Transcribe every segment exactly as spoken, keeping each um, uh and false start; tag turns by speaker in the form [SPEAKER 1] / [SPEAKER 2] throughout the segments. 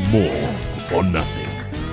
[SPEAKER 1] More or Nothing.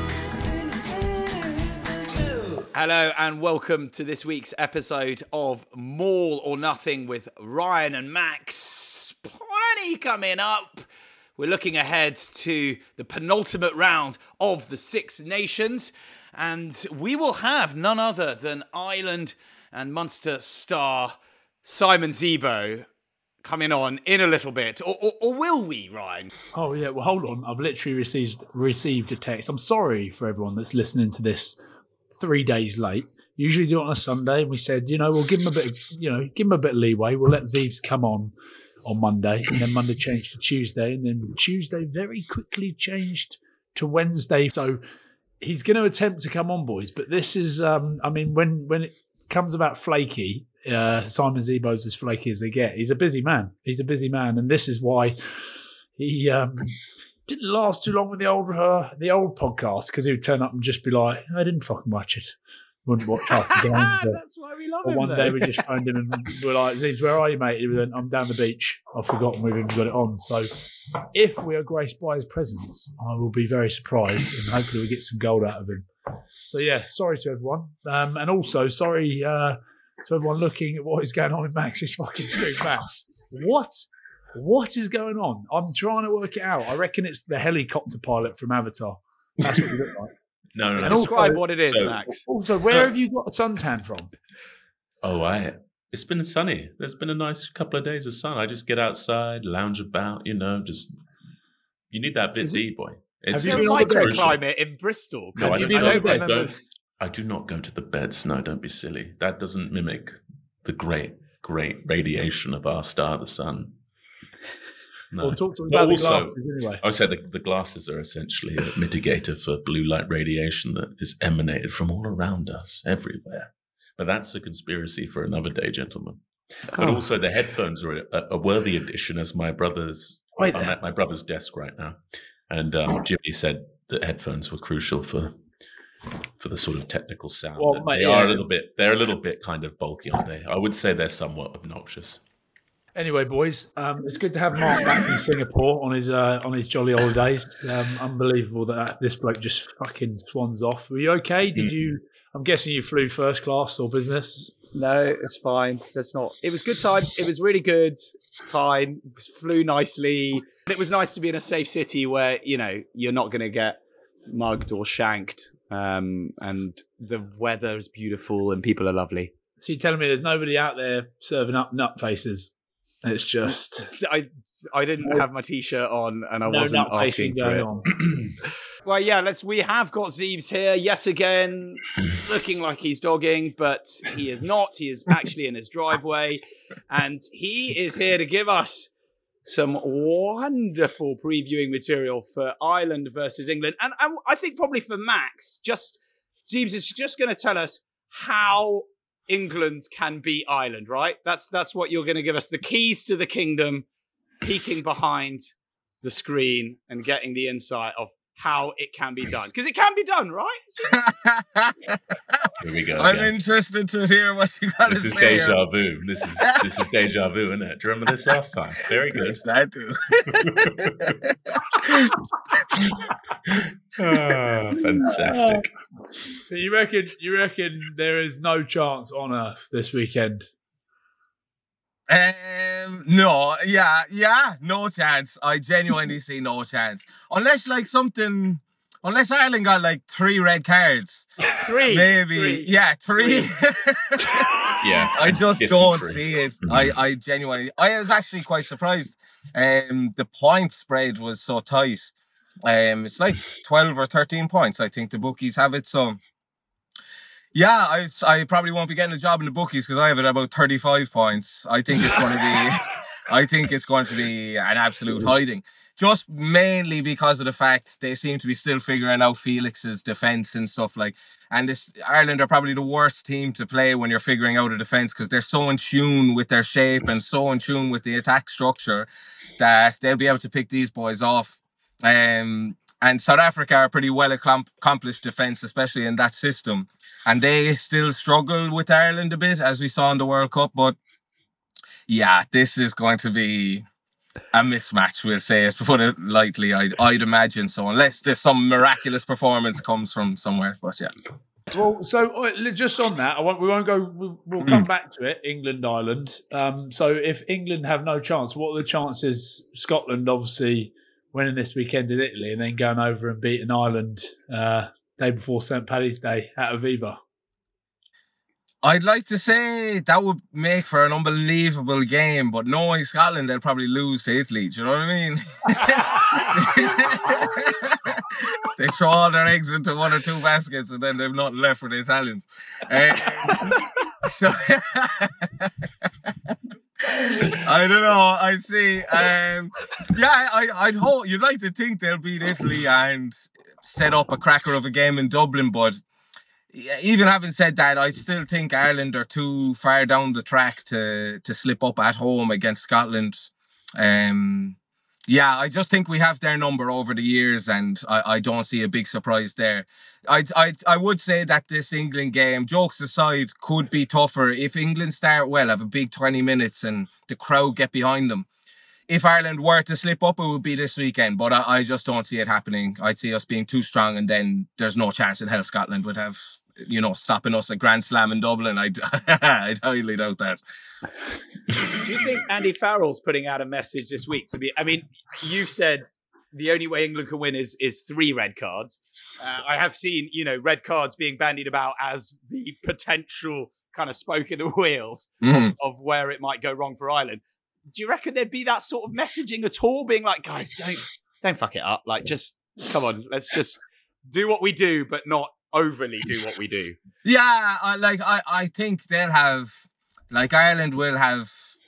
[SPEAKER 2] Hello and welcome to this week's episode of More or Nothing with Ryan and Max. Plenty coming up. We're looking ahead to the penultimate round of the Six Nations, and we will have none other than Ireland and Munster star Simon Zebo coming on in a little bit, or, or, or will we, Ryan?
[SPEAKER 3] Oh yeah, well hold on. I've literally received received a text. I'm sorry for everyone that's listening to this three days late. Usually do it on a Sunday, and we said, you know, we'll give him a bit, of, you know, give him a bit of leeway. We'll let Zeebs come on on Monday, and then Monday changed to Tuesday, and then Tuesday very quickly changed to Wednesday. So he's going to attempt to come on, boys. But this is, um, I mean, when when it comes about flaky. Uh, Simon Zebo's as flaky as they get. He's a busy man. He's a busy man, and this is why he um, didn't last too long with the old uh, the old podcast, because he would turn up and just be like, "I didn't fucking watch it. Wouldn't watch half the game."
[SPEAKER 2] That's why we love
[SPEAKER 3] or
[SPEAKER 2] him.
[SPEAKER 3] One
[SPEAKER 2] though.
[SPEAKER 3] day we just phoned him and we were like, "Zeebs, where are you, mate?" He went, "I'm down the beach. I've forgotten we've even got it on." So, if we are graced by his presence, I will be very surprised, and hopefully we get some gold out of him. So yeah, sorry to everyone, um, and also sorry. Uh, To everyone looking at what is going on with Max's fucking screen. Max, what? What is going on? I'm trying to work it out. I reckon it's the helicopter pilot from Avatar. That's what you look like.
[SPEAKER 1] No, no, no.
[SPEAKER 2] And describe
[SPEAKER 3] also,
[SPEAKER 2] what it is,
[SPEAKER 1] so,
[SPEAKER 2] Max.
[SPEAKER 3] Also, where have you got a suntan from?
[SPEAKER 1] Oh, I. It's been sunny. There's been a nice couple of days of sun. I just get outside, lounge about, you know, just. You need that bit Z, boy. It's,
[SPEAKER 3] Have you
[SPEAKER 2] It's
[SPEAKER 3] been on the bed?
[SPEAKER 2] microclimate in Bristol.
[SPEAKER 1] No, I
[SPEAKER 2] Have you
[SPEAKER 1] don't,
[SPEAKER 2] been
[SPEAKER 1] I,
[SPEAKER 2] on the
[SPEAKER 1] don't, I,
[SPEAKER 2] bed?
[SPEAKER 1] don't, I do not go to the beds. No, don't be silly. That doesn't mimic the great, great radiation of our star, the sun. No.
[SPEAKER 3] Well, talk to me
[SPEAKER 1] But
[SPEAKER 3] about
[SPEAKER 1] also,
[SPEAKER 3] the glasses anyway.
[SPEAKER 1] I would say the, the glasses are essentially a mitigator for blue light radiation that is emanated from all around us, everywhere. But that's a conspiracy for another day, gentlemen. But
[SPEAKER 3] Oh.
[SPEAKER 1] also the headphones are a, a worthy addition, as my brother's.
[SPEAKER 3] Right
[SPEAKER 1] I'm
[SPEAKER 3] there.
[SPEAKER 1] at my brother's desk right now, and um, Jimmy said that headphones were crucial for for the sort of technical sound.
[SPEAKER 3] Well,
[SPEAKER 1] And
[SPEAKER 3] mate,
[SPEAKER 1] they
[SPEAKER 3] yeah.
[SPEAKER 1] are a little bit. They're a little bit kind of bulky, aren't they? I would say they're somewhat obnoxious.
[SPEAKER 3] Anyway, boys, um, it's good to have Mark back from Singapore on his uh, on his jolly holidays. Um, unbelievable that this bloke just fucking swans off. Were you okay? Did
[SPEAKER 1] Mm.
[SPEAKER 3] you? I'm guessing you flew first class or business.
[SPEAKER 2] No, it's fine. That's not. It was good times. It was really good. Fine. It flew nicely. It was nice to be in a safe city where, you know, you're not going to get mugged or shanked. Um, and the weather is beautiful and people are lovely.
[SPEAKER 3] So you're telling me there's nobody out there serving up nut faces? It's just
[SPEAKER 2] I I didn't have my t-shirt on and I
[SPEAKER 3] no
[SPEAKER 2] wasn't
[SPEAKER 3] nut facing
[SPEAKER 2] asking for
[SPEAKER 3] going
[SPEAKER 2] it.
[SPEAKER 3] on.
[SPEAKER 2] Well, yeah, let's. We have got Zeebs here yet again, looking like he's dogging, but he is not. He is actually in his driveway, and he is here to give us some wonderful previewing material for Ireland versus England, and I, I think probably for Max, just Zeebs is just going to tell us how England can beat Ireland, right? That's that's what you're going to give us, the keys to the kingdom, peeking behind the screen and getting the insight of how it can be done. Because it can be done, right?
[SPEAKER 1] Here we go.
[SPEAKER 4] I'm
[SPEAKER 1] again.
[SPEAKER 4] interested to hear what you got to
[SPEAKER 1] This is
[SPEAKER 4] say. here.
[SPEAKER 1] deja vu. This is this is deja vu, isn't it? Do you remember this last time? Very good.
[SPEAKER 4] Yes, I do.
[SPEAKER 1] Ah, fantastic.
[SPEAKER 3] So you reckon you reckon there is no chance on earth this weekend?
[SPEAKER 4] Um, no, yeah, yeah, no chance. I genuinely see no chance. Unless like something, unless Ireland got like three red cards.
[SPEAKER 3] Three,
[SPEAKER 4] Maybe,
[SPEAKER 3] three.
[SPEAKER 4] yeah, three.
[SPEAKER 1] Yeah,
[SPEAKER 4] I just
[SPEAKER 1] distant
[SPEAKER 4] don't
[SPEAKER 1] three.
[SPEAKER 4] see it.
[SPEAKER 1] Mhm.
[SPEAKER 4] I, I genuinely, I was actually quite surprised. Um, the point spread was so tight. Um, it's like twelve or thirteen points. I think the bookies have it. So, yeah, I, I probably won't be getting a job in the bookies because I have it at about thirty-five points. I think it's going to be, I think it's going to be an absolute hiding. Just mainly because of the fact they seem to be still figuring out Felix's defence and stuff like. And this Ireland are probably the worst team to play when you're figuring out a defence because they're so in tune with their shape and so in tune with the attack structure that they'll be able to pick these boys off. Um, and South Africa are pretty well accom- accomplished defence, especially in that system. And they still struggle with Ireland a bit, as we saw in the World Cup. But yeah, this is going to be a mismatch, we'll say it, to put it lightly. I'd, I'd imagine so, unless there's some miraculous performance comes from somewhere. But yeah.
[SPEAKER 3] Well, so uh, just on that, I won't, we won't go. We'll, we'll come back to it. England, Ireland. Um, so if England have no chance, what are the chances? Scotland obviously winning this weekend in Italy and then going over and beating Ireland uh, day before Saint Paddy's Day at Aviva.
[SPEAKER 4] I'd like to say that would make for an unbelievable game, but knowing Scotland, they'll probably lose to Italy. Do you know what I mean? They throw all their eggs into one or two baskets and then they've nothing left for the Italians. Um, so I don't know. I see. Um, yeah, I, I'd hope you'd like to think they'll beat Italy and set up a cracker of a game in Dublin, but even having said that, I still think Ireland are too far down the track to to slip up at home against Scotland. Um, yeah, I just think we have their number over the years, and I, I don't see a big surprise there. I, I I would say that this England game, jokes aside, could be tougher if England start well, have a big twenty minutes, and the crowd get behind them. If Ireland were to slip up, it would be this weekend, but I, I just don't see it happening. I'd see us being too strong, and then there's no chance in hell Scotland would have, you know, stopping us a Grand Slam in Dublin. I'd, I'd highly doubt that.
[SPEAKER 2] Do you think Andy Farrell's putting out a message this week to be? I mean, you said the only way England can win is is three red cards. Uh, I have seen, you know, red cards being bandied about as the potential kind of spoke in the wheels
[SPEAKER 4] Mm.
[SPEAKER 2] of, of where it might go wrong for Ireland. Do you reckon there'd be that sort of messaging at all, being like, guys, don't don't fuck it up. Like, just come on, let's just do what we do, but not overly do what we do.
[SPEAKER 4] Yeah, I, like I, I think they'll have, like Ireland will have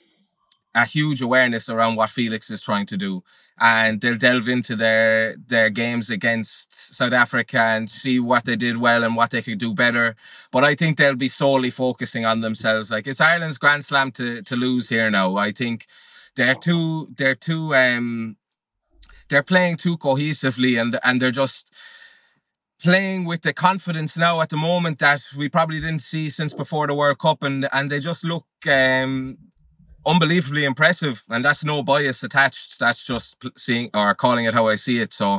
[SPEAKER 4] a huge awareness around what Felix is trying to do, and they'll delve into their their games against South Africa and see what they did well and what they could do better. But I think they'll be solely focusing on themselves. Like, it's Ireland's Grand Slam to to lose here now. I think they're too they're too um they're playing too cohesively, and and they're just playing with the confidence now at the moment that we probably didn't see since before the World Cup, and and they just look um unbelievably impressive, and that's no bias attached. That's just seeing or calling it how I see it. So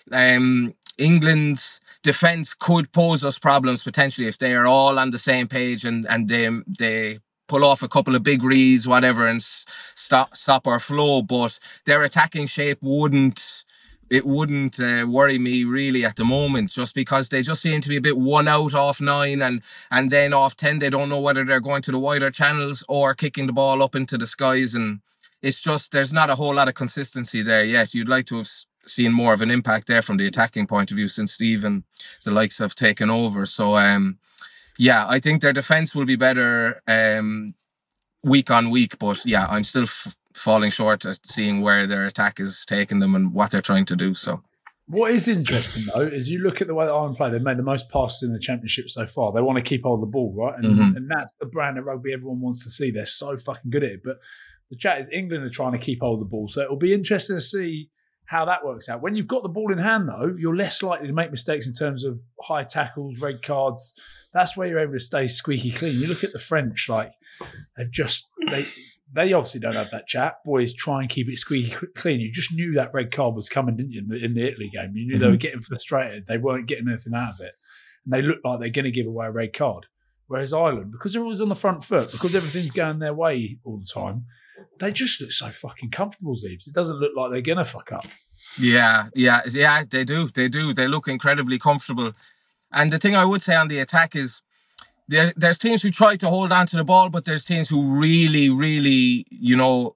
[SPEAKER 4] um England's defence could pose us problems potentially if they are all on the same page and and they they pull off a couple of big reads, whatever, and stop stop our flow. But their attacking shape wouldn't it wouldn't uh, worry me really at the moment, just because they just seem to be a bit one out off nine, and and then off ten they don't know whether they're going to the wider channels or kicking the ball up into the skies, and it's just there's not a whole lot of consistency there yet. You'd like to have seen more of an impact there from the attacking point of view since Steve and the likes have taken over. So um yeah, I think their defence will be better um week on week, but yeah, I'm still f- falling short at seeing where their attack is taking them and what they're trying to do. So
[SPEAKER 3] what is interesting though is you look at the way that Ireland play. They've made the most passes in the championship so far. They want to keep hold of the ball, right? And,
[SPEAKER 4] Mhm.
[SPEAKER 3] and that's the brand of rugby everyone wants to see. They're so fucking good at it. But the chat is England are trying to keep hold of the ball, so it'll be interesting to see how that works out. When you've got the ball in hand, though, you're less likely to make mistakes in terms of high tackles, red cards. That's where you're able to stay squeaky clean. You look at the French, like they've just they they obviously don't have that chat. Boys try and keep it squeaky clean. You just knew that red card was coming, didn't you, in the, in the Italy game? You knew
[SPEAKER 4] Mm-hmm.
[SPEAKER 3] they were getting frustrated. They weren't getting anything out of it, and they looked like they're going to give away a red card. Whereas Ireland, because they're always on the front foot, because everything's going their way all the time, they just look so fucking comfortable, Zeebs. It doesn't look like they're going to fuck up.
[SPEAKER 4] yeah, yeah, yeah, they do. They do. They look incredibly comfortable. And the thing I would say on the attack is there, there's teams who try to hold on to the ball, but there's teams who really, really, you know,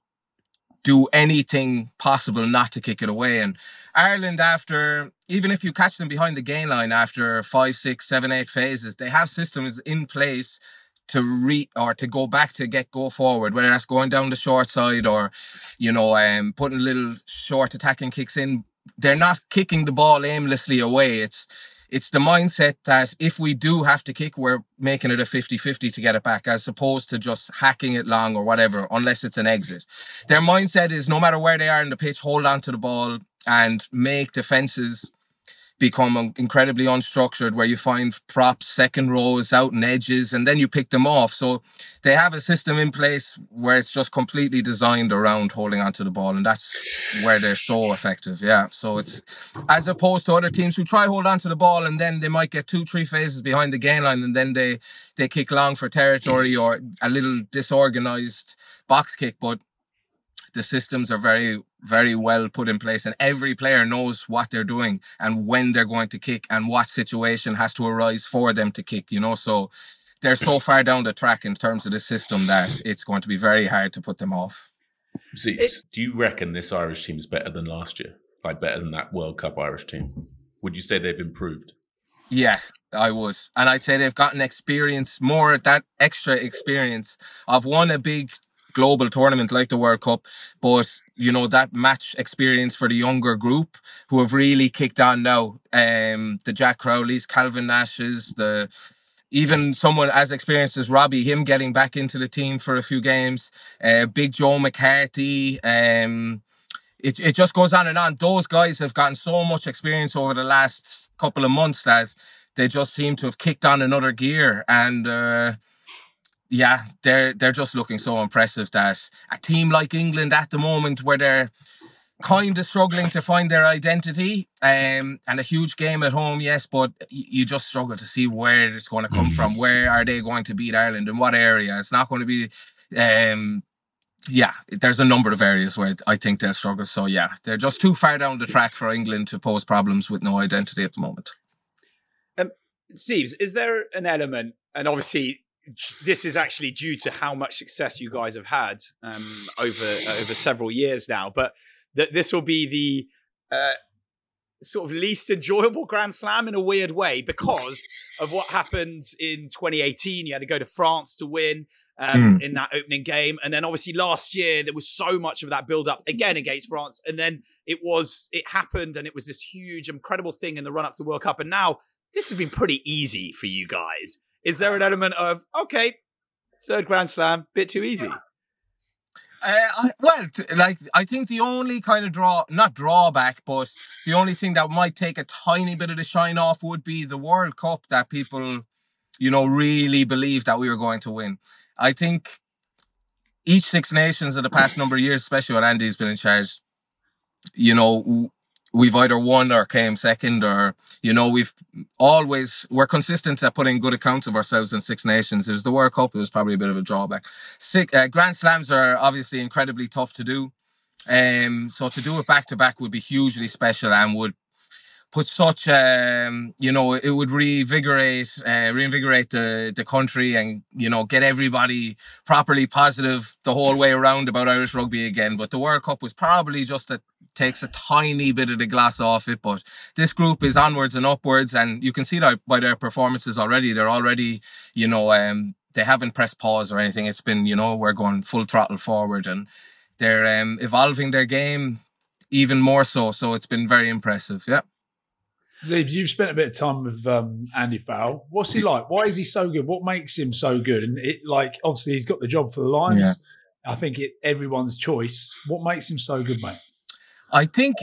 [SPEAKER 4] do anything possible not to kick it away. And Ireland, after, even if you catch them behind the gain line after five, six, seven, eight phases, they have systems in place to re or to go back to get go forward, whether that's going down the short side or, you know, um, putting little short attacking kicks in. They're not kicking the ball aimlessly away. It's it's the mindset that if we do have to kick, we're making it a fifty-fifty to get it back, as opposed to just hacking it long or whatever, unless it's an exit. Their mindset is no matter where they are in the pitch, hold on to the ball and make defences become incredibly unstructured, where you find props, second rows, out and edges, and then you pick them off. So they have a system in place where it's just completely designed around holding onto the ball, and that's where they're so effective. Yeah. So it's as opposed to other teams who try hold on to the ball and then they might get two, three phases behind the gain line and then they, they kick long for territory or a little disorganized box kick. But the systems are very, very well put in place, and every player knows what they're doing and when they're going to kick and what situation has to arise for them to kick, you know. So they're so far down the track in terms of the system that it's going to be very hard to put them off.
[SPEAKER 1] See, do you reckon this Irish team is better than last year? Like better than that World Cup Irish team? Would you say they've improved?
[SPEAKER 4] Yeah, I would. And I'd say they've gotten experience, more that extra experience of won a big global tournament like the World Cup, but you know, that match experience for the younger group who have really kicked on now. Um, the Jack Crowleys, Calvin Nashes, the even someone as experienced as Robbie, him getting back into the team for a few games. Uh, Big Joe McCarthy. Um, it it just goes on and on. Those guys have gotten so much experience over the last couple of months that they just seem to have kicked on another gear, and. Uh, Yeah, they're they're just looking so impressive that a team like England at the moment, where they're kind of struggling to find their identity, um, and a huge game at home, yes, but you just struggle to see where it's going to come from. Where are they going to beat Ireland? In what area? It's not going to be... Um, yeah, there's a number of areas where I think they'll struggle. So yeah, they're just too far down the track for England to pose problems with no identity at the moment.
[SPEAKER 2] Um, Steves, is there an element, and obviously this is actually due to how much success you guys have had um, over uh, over several years now, but that this will be the uh, sort of least enjoyable Grand Slam in a weird way because of what happened in twenty eighteen. You had to go to France to win um, mm. in that opening game, and then obviously last year there was so much of that build up again against France, and then it was it happened, and it was this huge, incredible thing in the run up to the World Cup, and now this has been pretty easy for you guys. Is there an element of, okay, third Grand Slam, bit too easy?
[SPEAKER 4] Uh, I, well, like, I think the only kind of draw, not drawback, but the only thing that might take a tiny bit of the shine off would be the World Cup that people, you know, really believe that we were going to win. I think each Six Nations of the past number of years, especially when Andy's been in charge, you know, we've either won or came second, or, you know, we've always, we're consistent at putting good accounts of ourselves in Six Nations. It was the World Cup, it was probably a bit of a drawback. Six, uh, Grand Slams are obviously incredibly tough to do. Um, so to do it back to back would be hugely special and would put such, um, you know, it would reinvigorate, uh, reinvigorate the, the country and, you know, get everybody properly positive the whole way around about Irish rugby again. But the World Cup was probably just a takes a tiny bit of the glass off it, but this group is onwards and upwards, and you can see that by their performances already. They're already, you know, um, they haven't pressed pause or anything. It's been, you know, we're going full throttle forward, and they're um, evolving their game even more so. So it's been very impressive. Yeah.
[SPEAKER 3] Zeebs, you've spent a bit of time with um, Andy Farrell. What's he like? Why is he so good? What makes him so good? And it, like, obviously, he's got the job for the Lions. Yeah. I think it everyone's choice. What makes him so good, mate?
[SPEAKER 4] I think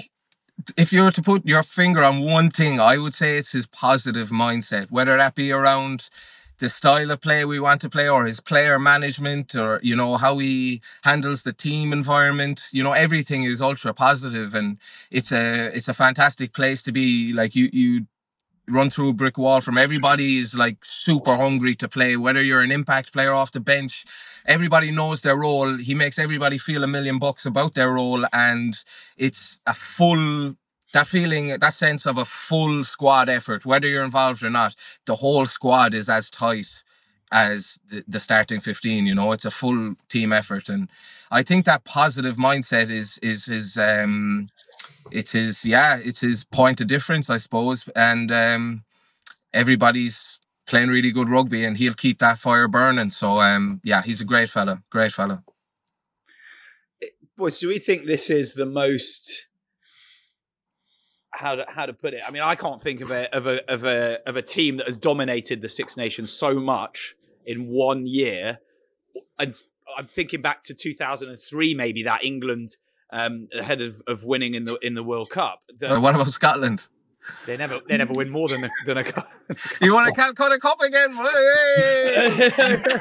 [SPEAKER 4] if you were to put your finger on one thing, I would say it's his positive mindset, whether that be around the style of play we want to play or his player management or, you know, how he handles the team environment. You know, everything is ultra positive, and it's a it's a fantastic place to be. Like, you you run through a brick wall from everybody is like super hungry to play, whether you're an impact player off the bench. Everybody knows their role. He makes everybody feel a million bucks about their role, and it's a full, that feeling, that sense of a full squad effort, whether you're involved or not. The whole squad is as tight as the, the starting fifteen, you know, it's a full team effort. And I think that positive mindset is, is, is, um, it's his, yeah, it's his point of difference, I suppose. And, um, everybody's playing really good rugby, and he'll keep that fire burning. So, um, yeah, he's a great fella, great fella.
[SPEAKER 2] Boys, do we think this is the most, how to how to put it? I mean, I can't think of a of a of a of a team that has dominated the Six Nations so much in one year. And I'm thinking back to two thousand three, maybe, that England um, ahead of, of winning in the in the World Cup. The,
[SPEAKER 4] what about Scotland?
[SPEAKER 2] They never, they never win more than a, than a cup.
[SPEAKER 4] You want to Calcutta Cup again? Hey!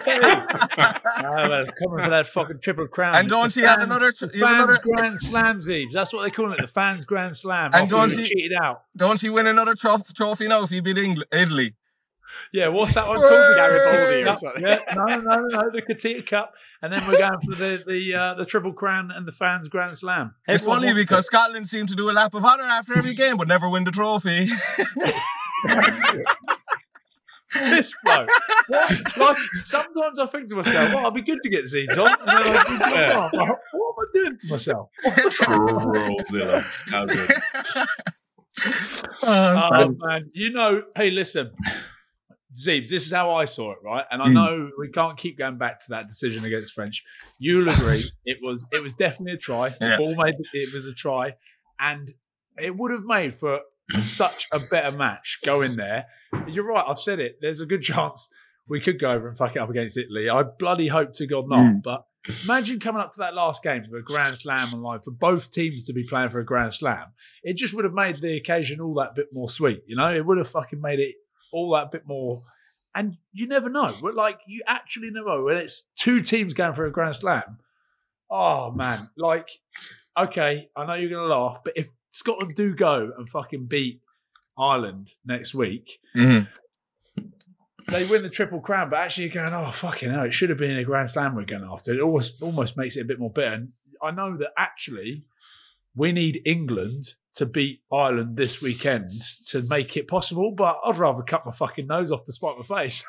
[SPEAKER 3] Oh, coming for that fucking triple crown.
[SPEAKER 4] And don't you have another?
[SPEAKER 3] The
[SPEAKER 4] You have
[SPEAKER 3] fans
[SPEAKER 4] another
[SPEAKER 3] Grand Slam, Zeebs. That's what they call it. The fans Grand Slam.
[SPEAKER 4] And
[SPEAKER 3] After
[SPEAKER 4] don't
[SPEAKER 3] we were
[SPEAKER 4] you-
[SPEAKER 3] cheated out.
[SPEAKER 4] don't you win another trophy, trophy now if you beat England, Italy?
[SPEAKER 3] Yeah, what's that one
[SPEAKER 4] Hooray!
[SPEAKER 3] called?
[SPEAKER 2] Garibaldi or
[SPEAKER 3] Yeah,
[SPEAKER 2] something.
[SPEAKER 3] yeah, no, no, no, no, the Katia Cup, and then we're going for the the uh, the triple crown and the fans Grand Slam.
[SPEAKER 4] It's
[SPEAKER 3] Everyone
[SPEAKER 4] funny
[SPEAKER 3] wants
[SPEAKER 4] because Scotland seem to do a lap of honour after every game, but never win the trophy.
[SPEAKER 3] this bloke. What? Like sometimes I think to myself, "Well, I'd be good to get Zeebs on," and then I think, oh, what am I doing to myself?
[SPEAKER 1] Trollzilla. How good.
[SPEAKER 3] Oh man, you know, hey, listen, Zeebs, this is how I saw it, right? And I
[SPEAKER 4] Mm.
[SPEAKER 3] know we can't keep going back to that decision against French. You'll agree it was it was definitely a try. The
[SPEAKER 4] Yeah.
[SPEAKER 3] ball made it was a try, and it would have made for such a better match going there. You're right, I've said it. There's a good chance we could go over and fuck it up against Italy. I bloody hope to God not.
[SPEAKER 4] Mm.
[SPEAKER 3] But imagine coming up to that last game with a Grand Slam on line for both teams to be playing for a Grand Slam. It just would have made the occasion all that bit more sweet, you know? It would have fucking made it all that bit more. And you never know. But like, you actually never know. When it's two teams going for a Grand Slam, oh man, like, okay, I know you're going to laugh, but if Scotland do go and fucking beat Ireland next week,
[SPEAKER 4] Mhm.
[SPEAKER 3] they win the triple crown, but actually you're going, oh, fucking hell, it should have been a Grand Slam we're going after. It almost, almost makes it a bit more bitter. And I know that actually we need England to beat Ireland this weekend to make it possible, but I'd rather cut my fucking nose off to spite my face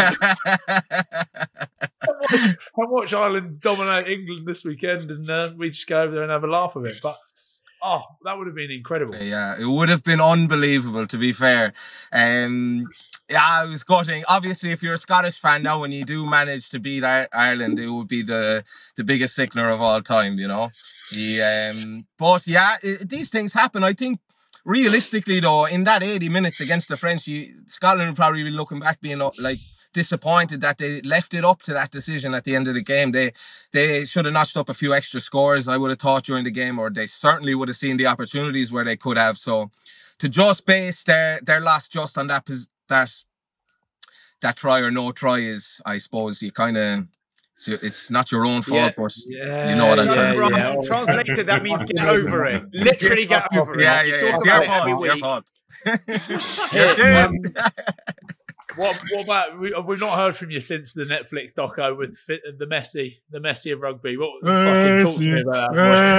[SPEAKER 3] and, watch, and watch Ireland dominate England this weekend, and uh, we just go over there and have a laugh of it. But, oh, that would have been incredible.
[SPEAKER 4] Yeah, it would have been unbelievable, to be fair. Um, yeah, I was gutting. Obviously, if you're a Scottish fan now, when you do manage to beat I- Ireland, it would be the, the biggest sickener of all time, you know. The, um, but yeah, it, these things happen. I think realistically, though, in that eighty minutes against the French, you, Scotland would probably be looking back being uh, like disappointed that they left it up to that decision at the end of the game. They they should have notched up a few extra scores, I would have thought, during the game, or they certainly would have seen the opportunities where they could have. So to just base their, their loss just on that pos- that that try or no try is, I suppose, you kind of, it's, it's not your own fault,
[SPEAKER 2] Yeah.
[SPEAKER 4] but
[SPEAKER 3] Yeah,
[SPEAKER 4] you know what I'm
[SPEAKER 2] Yeah,
[SPEAKER 4] trying to say.
[SPEAKER 2] right.
[SPEAKER 3] yeah.
[SPEAKER 2] Translated, that means get over it. Literally get over it.
[SPEAKER 4] Yeah,
[SPEAKER 2] You
[SPEAKER 4] yeah,
[SPEAKER 2] talk
[SPEAKER 4] yeah. It's
[SPEAKER 2] about
[SPEAKER 4] your
[SPEAKER 2] it every
[SPEAKER 4] fault. It's your
[SPEAKER 2] week.
[SPEAKER 4] fault.
[SPEAKER 3] Yeah,
[SPEAKER 4] You're
[SPEAKER 3] um, What, what about we, we've not heard from you since the Netflix doco with fi- the Messi, the Messi of rugby. What fucking talk to me about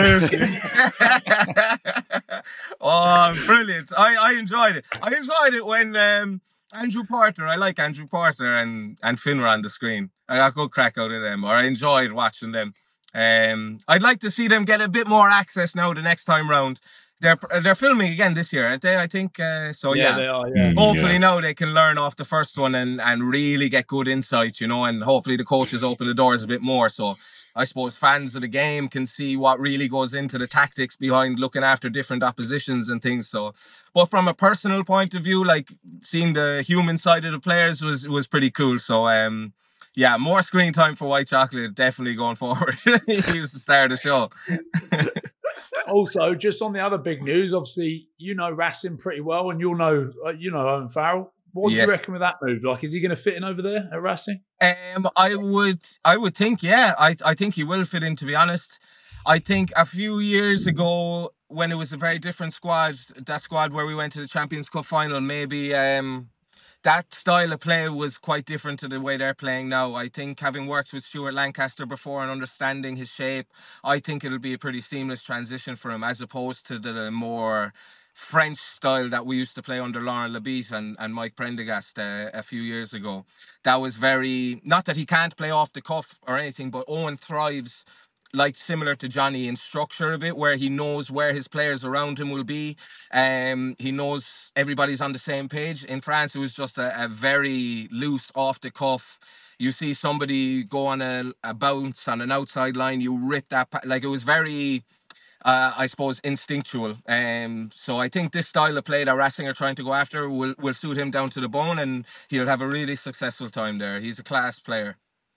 [SPEAKER 3] that? Boy.
[SPEAKER 4] Oh, brilliant! I, I enjoyed it. I enjoyed it when um, Andrew Porter. I like Andrew Porter and and Finn were on the screen. I got good crack out of them, or I enjoyed watching them. Um, I'd like to see them get a bit more access now the next time round. They're they're filming again this year, aren't they? I think uh, so.
[SPEAKER 3] yeah,
[SPEAKER 4] Yeah.
[SPEAKER 3] they are. Yeah.
[SPEAKER 1] Mm.
[SPEAKER 4] Hopefully
[SPEAKER 1] Yeah.
[SPEAKER 4] now they can learn off the first one and, and really get good insight, you know, and hopefully the coaches open the doors a bit more. So I suppose fans of the game can see what really goes into the tactics behind looking after different oppositions and things. So, but from a personal point of view, like seeing the human side of the players was, was pretty cool. So, um, yeah, more screen time for White Chocolate definitely going forward. He was the star of the show.
[SPEAKER 3] Also, just on the other big news, obviously you know Racing pretty well, and you'll know uh, you know Owen Farrell. What do
[SPEAKER 4] Yes.
[SPEAKER 3] you reckon with that move? Like, is he going to fit in over there at Racing?
[SPEAKER 4] Um, I would, I would think, yeah, I, I think he will fit in. To be honest, I think a few years ago when it was a very different squad, that squad where we went to the Champions Cup final, maybe um, that style of play was quite different to the way they're playing now. I think having worked with Stuart Lancaster before and understanding his shape, I think it'll be a pretty seamless transition for him as opposed to the more French style that we used to play under Laurent Labitte and, and Mike Prendergast uh, a few years ago. That was very, not that he can't play off the cuff or anything, but Owen thrives like similar to Johnny in structure a bit, where he knows where his players around him will be. Um, he knows everybody's on the same page. In France, it was just a, a very loose, off the cuff. You see somebody go on a, a bounce on an outside line, you rip that, pa- like it was very, uh, I suppose, instinctual. Um, so I think this style of play that Racing are trying to go after will, will suit him down to the bone, and he'll have a really successful time there. He's a class player.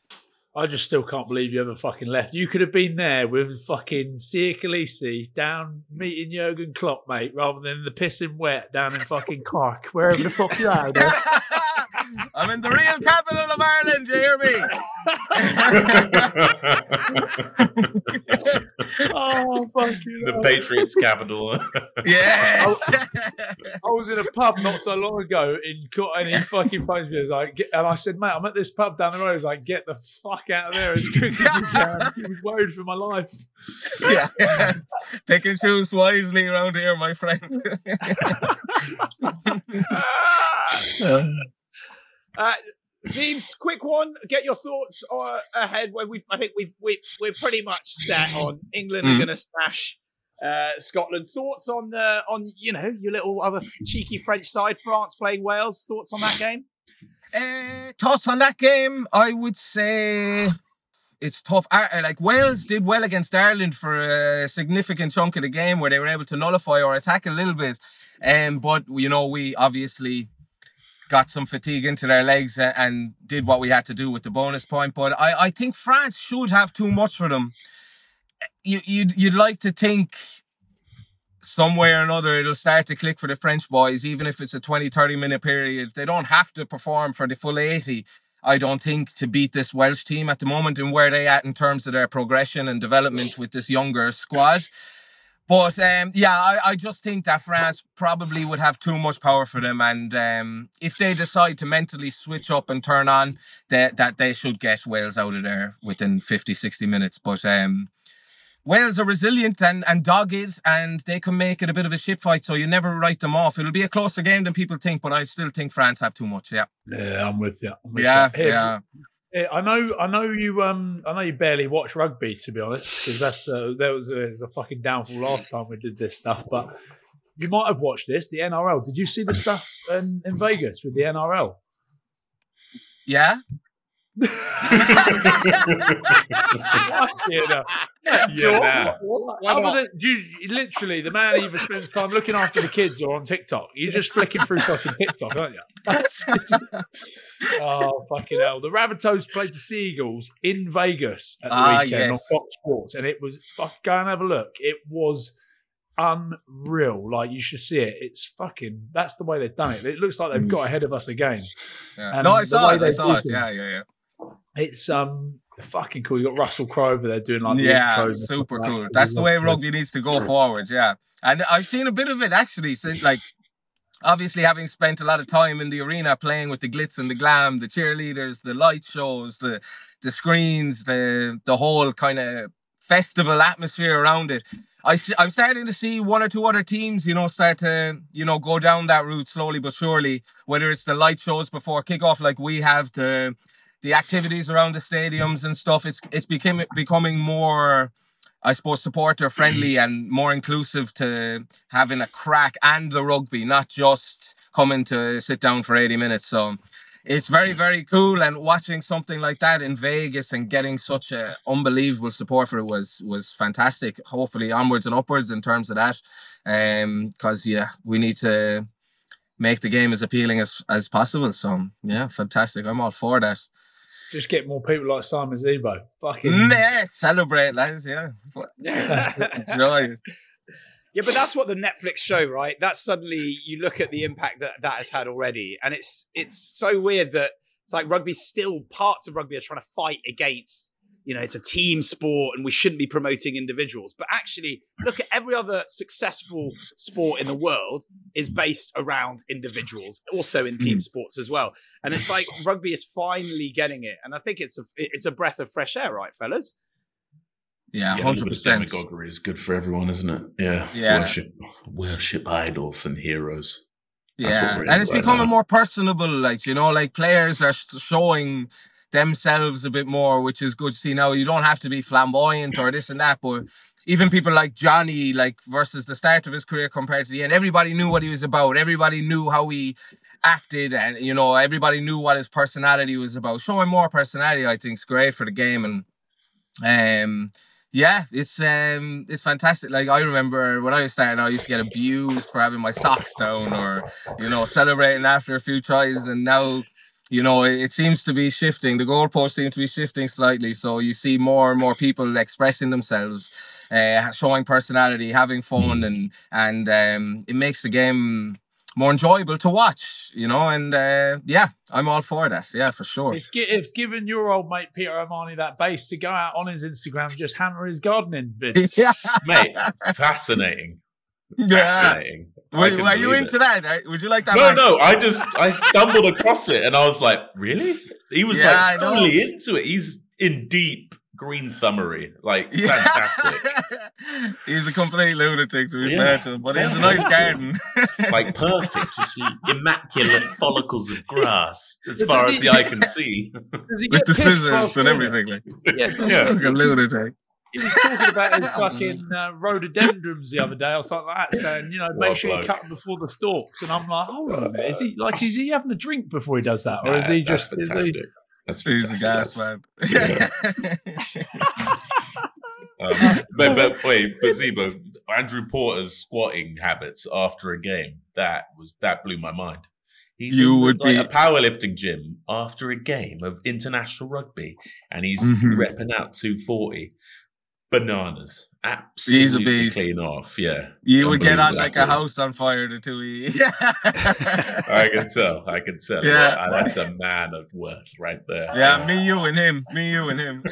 [SPEAKER 3] I just still can't believe you ever fucking left. You could have been there with fucking Sia Khaleesi down meeting Jurgen Klopp, mate, rather than the pissing wet down in fucking Cork, wherever the fuck you are.
[SPEAKER 4] I'm in the real capital of Ireland, you hear me?
[SPEAKER 3] Oh, fucking
[SPEAKER 1] The
[SPEAKER 3] hell.
[SPEAKER 1] Patriots capital.
[SPEAKER 4] Yeah.
[SPEAKER 3] I was in a pub not so long ago in Co- and he fucking phones me. He was like, get, and I said, mate, I'm at this pub down the road. He's like, get the fuck out of there as quick as you can. He was worried for my life.
[SPEAKER 4] Yeah. Pick and choose wisely around here, my friend.
[SPEAKER 2] Uh, Zeebs, quick one. Get your thoughts uh, ahead. Where we, I think we've we, we're pretty much set on England
[SPEAKER 4] Mm.
[SPEAKER 2] are going to smash uh, Scotland. Thoughts on the on you know your little other cheeky French side, France playing Wales. Thoughts on that game?
[SPEAKER 4] Uh, thoughts on that game? I would say it's tough. Ar- Like Wales did well against Ireland for a significant chunk of the game where they were able to nullify or attack a little bit. Um, but you know, we obviously got some fatigue into their legs and, and did what we had to do with the bonus point. But I, I think France should have too much for them. You, you'd, you'd like to think somewhere or another it'll start to click for the French boys, even if it's a twenty, thirty minute period. They don't have to perform for the full eighty, I don't think, to beat this Welsh team at the moment and where they at in terms of their progression and development with this younger squad. But um, yeah, I, I just think that France probably would have too much power for them. And um, if they decide to mentally switch up and turn on, that that they should get Wales out of there within fifty, sixty minutes. But um, Wales are resilient and, and dogged, and they can make it a bit of a shit fight. So you never write them off. It'll be a closer game than people think, but I still think France have too much. Yeah.
[SPEAKER 3] Yeah, I'm with you. I'm with
[SPEAKER 4] Yeah.
[SPEAKER 3] you. Here,
[SPEAKER 4] Yeah.
[SPEAKER 3] Yeah, I know. I know you. Um, I know you barely watch rugby, to be honest, because that's uh, there was a, there was a fucking downfall last time we did this stuff. But you might have watched this, the N R L. Did you see the stuff in, in Vegas with the N R L?
[SPEAKER 4] Yeah.
[SPEAKER 3] Yeah, no.
[SPEAKER 1] Yeah,
[SPEAKER 3] Other than, you, literally, the man either spends time looking after the kids or on TikTok. You're just flicking through fucking TikTok, aren't you? That's, oh, fucking hell. The Rabbitohs played the Seagulls in Vegas at the
[SPEAKER 4] Ah,
[SPEAKER 3] weekend
[SPEAKER 4] yes.
[SPEAKER 3] on Fox Sports, and it was, fuck, go and have a look. It was unreal. Like, you should see it. It's fucking, that's the way they've done it. It looks like they've got ahead of us again.
[SPEAKER 4] Yeah.
[SPEAKER 3] And
[SPEAKER 4] No, I
[SPEAKER 3] the
[SPEAKER 4] saw
[SPEAKER 3] way
[SPEAKER 4] it. I
[SPEAKER 3] they
[SPEAKER 4] saw it.
[SPEAKER 3] do
[SPEAKER 4] Yeah,
[SPEAKER 3] things.
[SPEAKER 4] yeah, yeah.
[SPEAKER 3] It's um fucking cool. You got Russell Crowe over there doing like the
[SPEAKER 4] Yeah,
[SPEAKER 3] intros and
[SPEAKER 4] super
[SPEAKER 3] stuff like
[SPEAKER 4] cool.
[SPEAKER 3] that.
[SPEAKER 4] That's the way
[SPEAKER 3] Lovely.
[SPEAKER 4] rugby needs to go forward, yeah. And I've seen a bit of it actually since, like, obviously having spent a lot of time in the arena playing with the glitz and the glam, the cheerleaders, the light shows, the the screens, the the whole kind of festival atmosphere around it. I, I'm starting to see one or two other teams, you know, start to, you know, go down that route slowly but surely, whether it's the light shows before kickoff like we have, the the activities around the stadiums and stuff. It's it's became, becoming more, I suppose, supporter friendly and more inclusive to having a crack and the rugby, not just coming to sit down for eighty minutes. So it's very, very cool. And watching something like that in Vegas and getting such a unbelievable support for it was was fantastic. Hopefully onwards and upwards in terms of that. Um, because yeah, we need to make the game as appealing as, as possible. So yeah, fantastic. I'm all for that.
[SPEAKER 3] Just get more people like Simon Zebo. Fucking
[SPEAKER 4] Yeah, celebrate, lads. Yeah. Enjoy.
[SPEAKER 2] Yeah, but that's what the Netflix show, right? That's suddenly you look at the impact that that has had already, and it's it's so weird that it's like rugby still parts of rugby are trying to fight against, you know, it's a team sport and we shouldn't be promoting individuals. But actually, look at every other successful sport in the world is based around individuals, also in team sports as well. And it's like rugby is finally getting it, and I think it's a it's a breath of fresh air, right, fellas?
[SPEAKER 4] Yeah,
[SPEAKER 1] Yeah,
[SPEAKER 4] one hundred percent.
[SPEAKER 1] demagoguery is good for everyone, isn't it? Yeah.
[SPEAKER 4] Yeah.
[SPEAKER 1] Worship, worship idols and heroes. That's what
[SPEAKER 4] Yeah,
[SPEAKER 1] we're
[SPEAKER 4] and
[SPEAKER 1] into
[SPEAKER 4] it's
[SPEAKER 1] right
[SPEAKER 4] becoming
[SPEAKER 1] now.
[SPEAKER 4] more personable, like, you know, like players are sh- showing themselves a bit more, which is good to see now. You don't have to be flamboyant or this and that, but even people like Johnny, like versus the start of his career compared to the end, everybody knew what he was about. Everybody knew how he acted, and, you know, everybody knew what his personality was about. Showing more personality, I think, is great for the game. And um yeah, it's um it's fantastic. Like, I remember when I was starting, I used to get abused for having my socks down or, you know, celebrating after a few tries. And now you know, it, it seems to be shifting. The goalposts seem to be shifting slightly. So you see more and more people expressing themselves, uh, showing personality, having fun, and and um, it makes the game more enjoyable to watch, you know, and uh, yeah, I'm all for that. Yeah, for sure.
[SPEAKER 3] It's, gi- it's given your old mate Peter O'Mahony that base to go out on his Instagram and just hammer his gardening bits.
[SPEAKER 4] Yeah.
[SPEAKER 1] Mate, fascinating.
[SPEAKER 4] Yeah.
[SPEAKER 1] Fascinating. I
[SPEAKER 4] Were,
[SPEAKER 1] can
[SPEAKER 4] were you
[SPEAKER 1] believe
[SPEAKER 4] into
[SPEAKER 1] it.
[SPEAKER 4] that? Uh, Would you like that?
[SPEAKER 1] No,
[SPEAKER 4] Mark?
[SPEAKER 1] no, I just, I stumbled across it and I was like, really? He was
[SPEAKER 4] Yeah, I
[SPEAKER 1] like
[SPEAKER 4] know.
[SPEAKER 1] fully into it. He's in deep green thummery. Like,
[SPEAKER 4] Yeah.
[SPEAKER 1] fantastic.
[SPEAKER 4] He's a complete lunatic, to be
[SPEAKER 1] Yeah.
[SPEAKER 4] fair to him, but he has a nice garden.
[SPEAKER 1] Like, perfect. Just the immaculate follicles of grass as far as the eye can see.
[SPEAKER 3] Does he
[SPEAKER 4] With
[SPEAKER 3] get
[SPEAKER 4] the
[SPEAKER 3] pissed
[SPEAKER 4] scissors
[SPEAKER 3] whilst
[SPEAKER 4] and
[SPEAKER 3] doing it?
[SPEAKER 4] everything. Like,
[SPEAKER 3] Yeah,
[SPEAKER 1] Yeah.
[SPEAKER 4] like a lunatic.
[SPEAKER 3] he was talking about his fucking uh, rhododendrons the other day or something like that, saying, you know, make
[SPEAKER 1] What a
[SPEAKER 3] sure you
[SPEAKER 1] bloke.
[SPEAKER 3] cut them before the stalks. And I'm like, hold on a minute, is he like, is he having a drink before he does that, or is
[SPEAKER 1] Nah,
[SPEAKER 3] he
[SPEAKER 1] that's
[SPEAKER 3] just? Is he,
[SPEAKER 1] fantastic. That's
[SPEAKER 4] He's a
[SPEAKER 1] fantastic.
[SPEAKER 4] gas man.
[SPEAKER 1] Um, but, but wait, but Zebo, Andrew Porter's squatting habits after a game, that was that blew my mind. He's
[SPEAKER 4] You
[SPEAKER 1] in
[SPEAKER 4] would
[SPEAKER 1] like
[SPEAKER 4] be-
[SPEAKER 1] a powerlifting gym after a game of international rugby, and he's
[SPEAKER 4] Mhm.
[SPEAKER 1] repping out two forty. Bananas.
[SPEAKER 4] He's a
[SPEAKER 1] Absolutely
[SPEAKER 4] beast.
[SPEAKER 1] clean off, yeah.
[SPEAKER 4] You would get on
[SPEAKER 1] Unbelievable
[SPEAKER 4] like a
[SPEAKER 1] athlete.
[SPEAKER 4] house on fire, the two of you.
[SPEAKER 1] I can tell. I can tell.
[SPEAKER 4] Yeah.
[SPEAKER 1] Yeah. That's a man of worth right there.
[SPEAKER 4] Yeah, me, you, and him. Me, you, and him.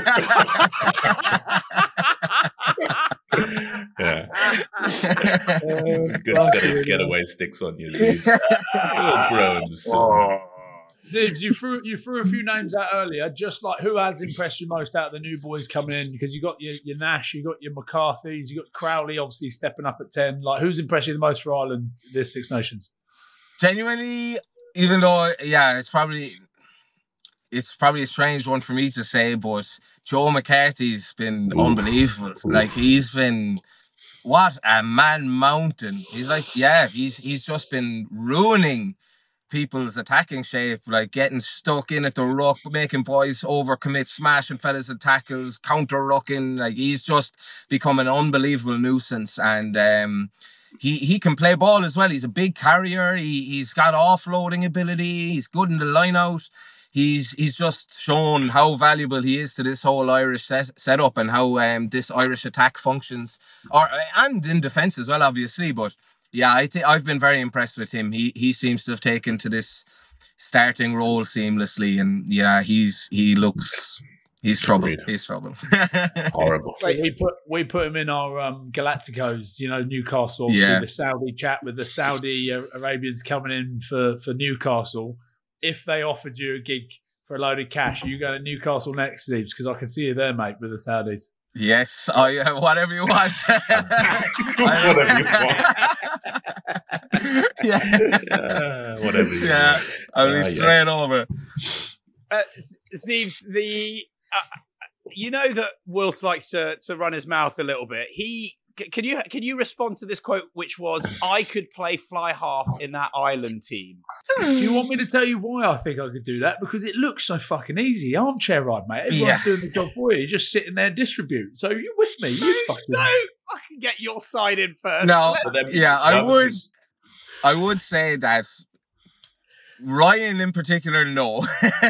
[SPEAKER 1] Yeah. It's a good set of getaway sticks on you, Zeebs. You're grown soon.
[SPEAKER 3] Dibs, you threw you threw a few names out earlier. Just like who has impressed you most out of the new boys coming in? Because you got your, your Nash, you got your McCarthy's, you got Crowley, obviously stepping up at ten. Like who's impressed you the most for Ireland this Six Nations?
[SPEAKER 4] Genuinely, even though, yeah, it's probably it's probably a strange one for me to say, but Joe McCarthy's been
[SPEAKER 1] Oof.
[SPEAKER 4] unbelievable. Like he's been what a man mountain. He's like, yeah, he's he's just been ruining people's attacking shape, like getting stuck in at the ruck, making boys overcommit, smashing fellas at tackles, counter rucking. Like he's just become an unbelievable nuisance, and um, he he can play ball as well. He's a big carrier. He he's got offloading ability. He's good in the line out. He's he's just shown how valuable he is to this whole Irish set, setup and how um, this Irish attack functions, or and in defence as well, obviously, but. Yeah, I think I've been very impressed with him. He he seems to have taken to this starting role seamlessly, and yeah, he's he looks he's trouble.
[SPEAKER 1] Agreed.
[SPEAKER 4] He's trouble.
[SPEAKER 1] Horrible.
[SPEAKER 3] We put we put him in our um, Galacticos, you know, Newcastle. Obviously,
[SPEAKER 4] Yeah.
[SPEAKER 3] the Saudi chat with the Saudi uh, Arabians coming in for, for Newcastle. If they offered you a gig for a load of cash, are you going to Newcastle next, Steves? Because I can see you there, mate, with the Saudis.
[SPEAKER 4] Yes, I uh, whatever you want.
[SPEAKER 1] Whatever you want.
[SPEAKER 4] yeah,
[SPEAKER 1] Uh, whatever you
[SPEAKER 4] yeah.
[SPEAKER 1] want.
[SPEAKER 4] I'll be
[SPEAKER 1] Ah,
[SPEAKER 4] straight
[SPEAKER 1] yes.
[SPEAKER 4] over.
[SPEAKER 2] Uh, Zeeves, the uh, you know that Wills likes to to run his mouth a little bit. He c- can you can you respond to this quote, which was, "I could play fly half in that Ireland team."
[SPEAKER 3] Do you want me to tell you why I think I could do that? Because it looks so fucking easy. Armchair ride, mate. Everyone's
[SPEAKER 4] Yeah.
[SPEAKER 3] doing the job for you. You're just sitting there and distribute. So you're with me. You fucking...
[SPEAKER 2] Don't fucking get your side in first.
[SPEAKER 4] No,
[SPEAKER 1] But then-
[SPEAKER 4] yeah, I
[SPEAKER 1] that was
[SPEAKER 4] would.
[SPEAKER 1] just-
[SPEAKER 4] I would say that Ryan in particular, no.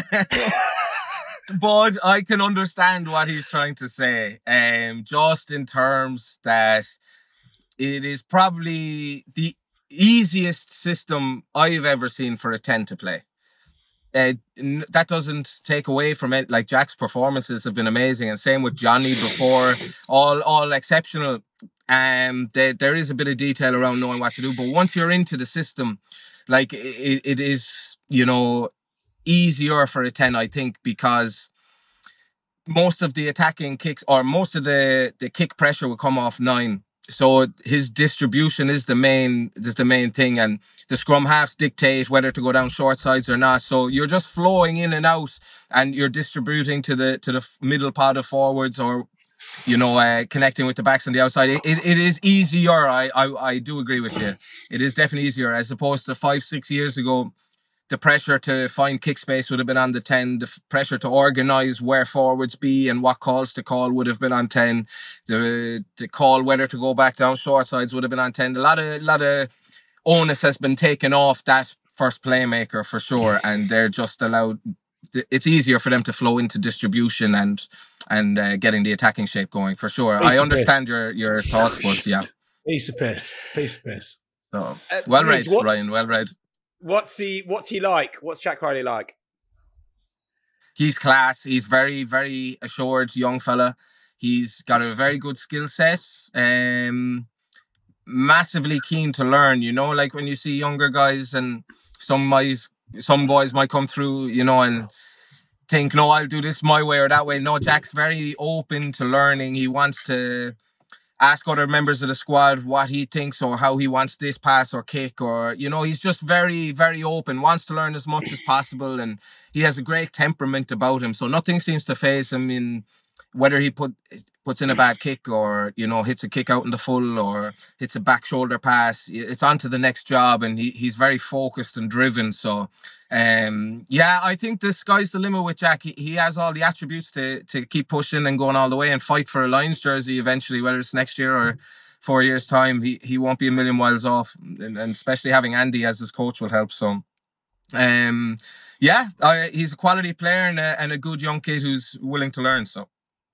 [SPEAKER 4] But I can understand what he's trying to say. Um, just in terms that it is probably the easiest system I've ever seen for a ten to play. Uh, n- that doesn't take away from it. Like Jack's performances have been amazing, and same with Johnny before, all all exceptional. Um, there there is a bit of detail around knowing what to do, but once you're into the system, like it, it is, you know, easier for a ten, I think, because most of the attacking kicks or most of the the kick pressure will come off nine. So his distribution is the main is the main thing, and the scrum halves dictate whether to go down short sides or not. So you're just flowing in and out, and you're distributing to the to the f- middle pod of forwards, or you know, uh, connecting with the backs on the outside. It, it, it is easier. I, I I do agree with you. It is definitely easier as opposed to five six years ago. The pressure to find kick space would have been on the ten. The f- pressure to organise where forwards be and what calls to call would have been on ten. The the call whether to go back down short sides would have been on ten. A lot of lot of onus has been taken off that first playmaker for sure, and they're just allowed. It's easier for them to flow into distribution and and uh, getting the attacking shape going for sure.
[SPEAKER 3] Piece
[SPEAKER 4] I
[SPEAKER 3] of
[SPEAKER 4] understand your your thoughts, but yeah,
[SPEAKER 3] piece of piss, piece of piss.
[SPEAKER 4] so,
[SPEAKER 2] Uh,
[SPEAKER 4] well
[SPEAKER 2] Sneeds,
[SPEAKER 4] read,
[SPEAKER 2] what's-
[SPEAKER 4] Ryan. Well read.
[SPEAKER 2] What's he? What's he like? What's Jack Riley like?
[SPEAKER 4] He's class. He's very, very assured young fella. He's got a very good skill set. Um, massively keen to learn. You know, like when you see younger guys and some boys, some boys might come through, you know, and think, no, I'll do this my way or that way. No, Jack's very open to learning. He wants to ask other members of the squad what he thinks or how he wants this pass or kick, or, you know, he's just very, very open, wants to learn as much as possible, and he has a great temperament about him. So nothing seems to faze him in whether he put puts in a bad kick or, you know, hits a kick out in the full or hits a back shoulder pass. It's on to the next job, and he, he's very focused and driven. So, um, yeah, I think the sky's the limit with Jack. He, he has all the attributes to to keep pushing and going all the way and fight for a Lions jersey eventually, whether it's next year or four years' time. He he won't be a million miles off, and, and especially having Andy as his coach will help. So, um, yeah, I, he's a quality player and a, and a good young kid who's willing to learn. So.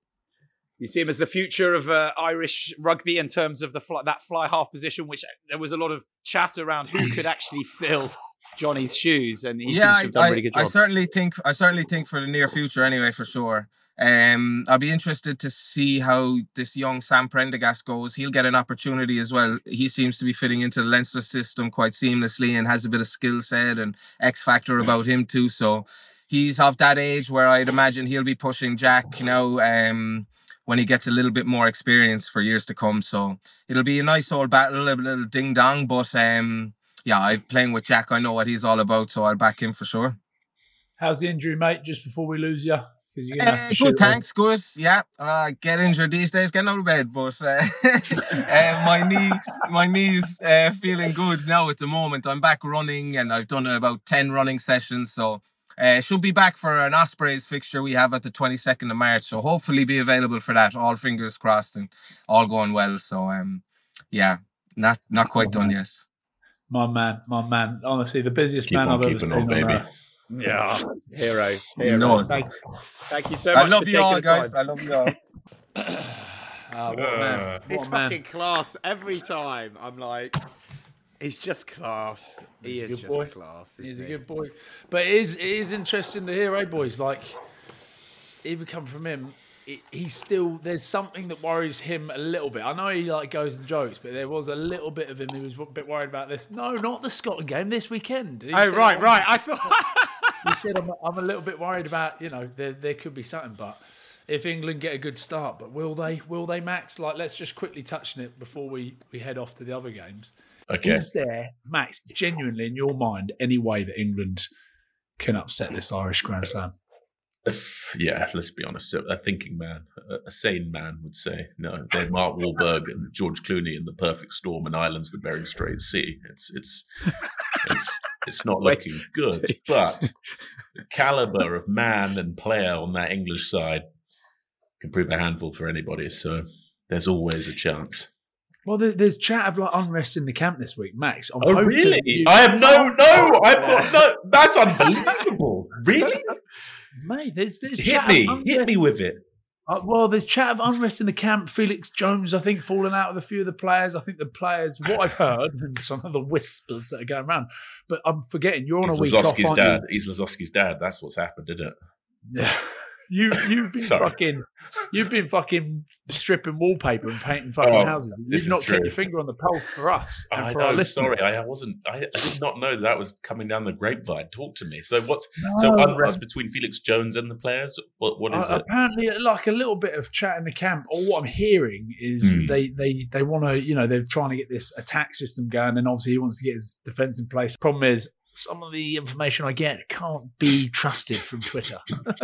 [SPEAKER 2] You see him as the future of uh, Irish rugby in terms of the fly, that fly half position, which there was a lot of chat around who could actually fill Johnny's shoes, and he
[SPEAKER 4] yeah,
[SPEAKER 2] seems to have done
[SPEAKER 4] I,
[SPEAKER 2] a really good
[SPEAKER 4] I
[SPEAKER 2] job.
[SPEAKER 4] certainly think I certainly think for the near future, anyway, for sure. Um, I'll be interested to see how this young Sam Prendergast goes. He'll get an opportunity as well. He seems to be fitting into the Leinster system quite seamlessly and has a bit of skill set and X factor about him too. So he's of that age where I'd imagine he'll be pushing Jack, you know, um, when he gets a little bit more experience for years to come. So it'll be a nice old battle, a little ding dong. But um, yeah, I'm playing with Jack. I know what he's all about, so I'll back him for sure.
[SPEAKER 3] How's the injury, mate? Just before we lose you, because you're gonna have
[SPEAKER 4] Uh,
[SPEAKER 3] to
[SPEAKER 4] good,
[SPEAKER 3] shoot
[SPEAKER 4] thanks. Good. Yeah, uh, get injured these days, getting out of bed. But uh, uh, my knee, my knee's uh, feeling good now at the moment. I'm back running, and I've done about ten running sessions. So uh, should be back for an Ospreys fixture we have at the twenty-second of March. So hopefully be available for that. All fingers crossed and all going well. So um, yeah, not not quite done yet.
[SPEAKER 3] My man, my man. Honestly, the busiest
[SPEAKER 1] Keep
[SPEAKER 3] man
[SPEAKER 1] on
[SPEAKER 3] I've ever
[SPEAKER 1] keeping
[SPEAKER 3] seen
[SPEAKER 1] on, baby.
[SPEAKER 3] on earth.
[SPEAKER 2] Yeah, hero, hero.
[SPEAKER 4] No.
[SPEAKER 2] Thank, thank you so
[SPEAKER 4] I
[SPEAKER 2] much
[SPEAKER 4] love
[SPEAKER 2] for
[SPEAKER 4] you
[SPEAKER 2] taking
[SPEAKER 4] all,
[SPEAKER 2] the
[SPEAKER 4] guys.
[SPEAKER 2] time.
[SPEAKER 4] I love you all.
[SPEAKER 3] Ah, what a man. What
[SPEAKER 2] He's
[SPEAKER 3] a man.
[SPEAKER 2] fucking class every time. I'm like, he's just class. He
[SPEAKER 3] He's a
[SPEAKER 2] is
[SPEAKER 3] good
[SPEAKER 2] just
[SPEAKER 3] boy.
[SPEAKER 2] class.
[SPEAKER 3] He's
[SPEAKER 2] isn't
[SPEAKER 3] a
[SPEAKER 2] he?
[SPEAKER 3] good boy. But it is, it is interesting to hear, eh, boys? Like, even come from him, it, he's still, there's something that worries him a little bit. I know he like goes and jokes, but there was a little bit of him who was a bit worried about this. No, not the Scotland game, this weekend. He
[SPEAKER 2] Oh,
[SPEAKER 3] said,
[SPEAKER 2] right,
[SPEAKER 3] I'm-
[SPEAKER 2] right. I thought.
[SPEAKER 3] He said, I'm, I'm a little bit worried about, you know, there, there could be something, but if England get a good start, but will they, will they, Max? Like, let's just quickly touch on it before we, we head off to the other games.
[SPEAKER 1] Okay.
[SPEAKER 3] Is there, Max, genuinely in your mind, any way that England can upset this Irish Grand Slam?
[SPEAKER 1] Yeah, let's be honest. A thinking man, a sane man would say, no, they're Mark Wahlberg and George Clooney in The Perfect Storm and Islands of the Bering Strait Sea. It's it's it's it's not looking good. But the caliber of man and player on that English side can prove a handful for anybody. So there's always a chance.
[SPEAKER 3] Well, there, there's chat of like unrest in the camp this week, Max. I'm
[SPEAKER 1] Oh,
[SPEAKER 3] hoping
[SPEAKER 1] really?
[SPEAKER 3] you-
[SPEAKER 1] I have no, no, I've got no. That's unbelievable. Really?
[SPEAKER 3] Mate, there's, there's
[SPEAKER 1] Hit
[SPEAKER 3] chat
[SPEAKER 1] me,
[SPEAKER 3] of unrest.
[SPEAKER 1] hit me with it.
[SPEAKER 3] Uh, well, there's chat of unrest in the camp. Felix Jones, I think, falling out with a few of the players. I think the players, what I've heard, and some of the whispers that are going around. But I'm forgetting, you're on
[SPEAKER 1] He's
[SPEAKER 3] a week off,
[SPEAKER 1] Lazowski's
[SPEAKER 3] aren't
[SPEAKER 1] dad. He's Lazowski's dad. That's what's happened, isn't it?
[SPEAKER 3] you? Yeah. You, you've been
[SPEAKER 1] Sorry.
[SPEAKER 3] fucking, you've been fucking stripping wallpaper and painting fucking
[SPEAKER 1] Oh,
[SPEAKER 3] houses.
[SPEAKER 1] this
[SPEAKER 3] You've
[SPEAKER 1] is
[SPEAKER 3] not kept
[SPEAKER 1] true.
[SPEAKER 3] your finger on the pulse for us and
[SPEAKER 1] I
[SPEAKER 3] for our
[SPEAKER 1] know.
[SPEAKER 3] listeners.
[SPEAKER 1] Sorry, I wasn't. I, I did not know that, that was coming down the grapevine. Talk to me. So what's
[SPEAKER 3] No,
[SPEAKER 1] so unrest
[SPEAKER 3] I-
[SPEAKER 1] between Felix Jones and the players? What what is
[SPEAKER 3] Uh,
[SPEAKER 1] it?
[SPEAKER 3] apparently, like a little bit of chat in the camp, or what I'm hearing is
[SPEAKER 1] Hmm.
[SPEAKER 3] they they they want to, you know, they're trying to get this attack system going, and obviously he wants to get his defense in place. Problem is, some of the information I get can't be trusted from Twitter.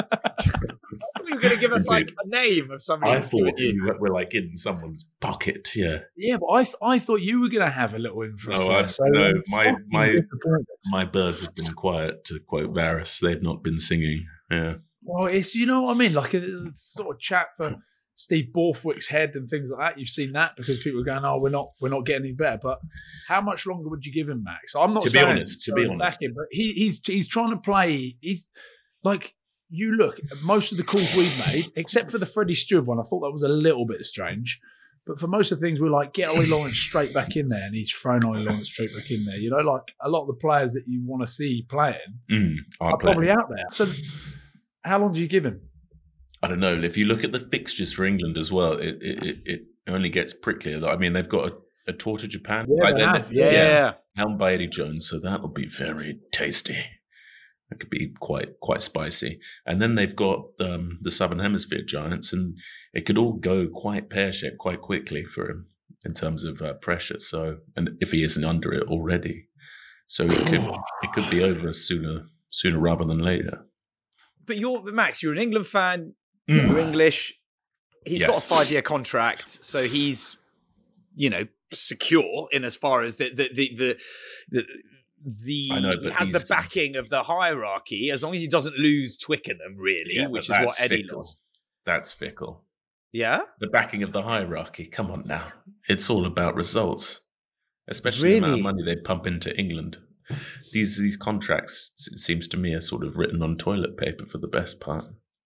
[SPEAKER 2] You were going to give us like a name of somebody
[SPEAKER 1] I
[SPEAKER 2] who's given
[SPEAKER 1] thought
[SPEAKER 2] you.
[SPEAKER 1] you were like in someone's pocket. Yeah.
[SPEAKER 3] Yeah, but I th- I thought you were going to have a little influence.
[SPEAKER 1] No,
[SPEAKER 3] there,
[SPEAKER 1] I-
[SPEAKER 3] so
[SPEAKER 1] no,
[SPEAKER 3] I'm
[SPEAKER 1] my-
[SPEAKER 3] fucking
[SPEAKER 1] my-
[SPEAKER 3] disappointed.
[SPEAKER 1] My birds have been quiet, to quote Varys. They've not been singing. Yeah.
[SPEAKER 3] Well, it's, you know what I mean, like a, a sort of chat for Steve Borthwick's head and things like that. You've seen that because people are going, "Oh, we're not, we're not getting any better." But how much longer would you give him, Max? I'm not
[SPEAKER 1] to be
[SPEAKER 3] saying
[SPEAKER 1] honest. To be honest,
[SPEAKER 3] him, but he, he's he's trying to play. He's like you look at most of the calls we've made, except for the Freddie Stewart one. I thought that was a little bit strange. But for most of the things, we're like, get Ollie Lawrence straight back in there, and he's thrown Ollie Lawrence straight back in there. You know, like a lot of the players that you want to see playing
[SPEAKER 1] mm,
[SPEAKER 3] are
[SPEAKER 1] playing.
[SPEAKER 3] probably out there. So, how long do you give him?
[SPEAKER 1] I don't know. If you look at the fixtures for England as well, it it, it only gets pricklier. I mean, they've got a, a tour to Japan.
[SPEAKER 3] Yeah,
[SPEAKER 1] like
[SPEAKER 3] they have,
[SPEAKER 2] yeah. yeah.
[SPEAKER 1] Helmed by Eddie Jones, so that'll be very tasty. It could be quite quite spicy. And then they've got um, the Southern Hemisphere giants, and it could all go quite pear-shaped quite quickly for him in terms of uh, pressure. So, and if he isn't under it already, so it could it could be over sooner sooner rather than later.
[SPEAKER 2] But you're Max. You're an England fan.
[SPEAKER 1] Mm.
[SPEAKER 2] You're English. He's
[SPEAKER 1] Yes.
[SPEAKER 2] got a five-year contract, so he's, you know, secure in as far as the the the the. the The
[SPEAKER 1] I know,
[SPEAKER 2] he
[SPEAKER 1] but
[SPEAKER 2] has the
[SPEAKER 1] these-
[SPEAKER 2] backing of the hierarchy as long as he doesn't lose Twickenham, really,
[SPEAKER 1] Yeah,
[SPEAKER 2] which
[SPEAKER 1] but
[SPEAKER 2] is what
[SPEAKER 1] that's
[SPEAKER 2] Eddie
[SPEAKER 1] fickle.
[SPEAKER 2] lost.
[SPEAKER 1] That's fickle.
[SPEAKER 2] Yeah,
[SPEAKER 1] The backing of the hierarchy. Come on now. It's all about results, especially the amount
[SPEAKER 2] Really?
[SPEAKER 1] of money they pump into England. These these contracts, it seems to me, are sort of written on toilet paper for the best part.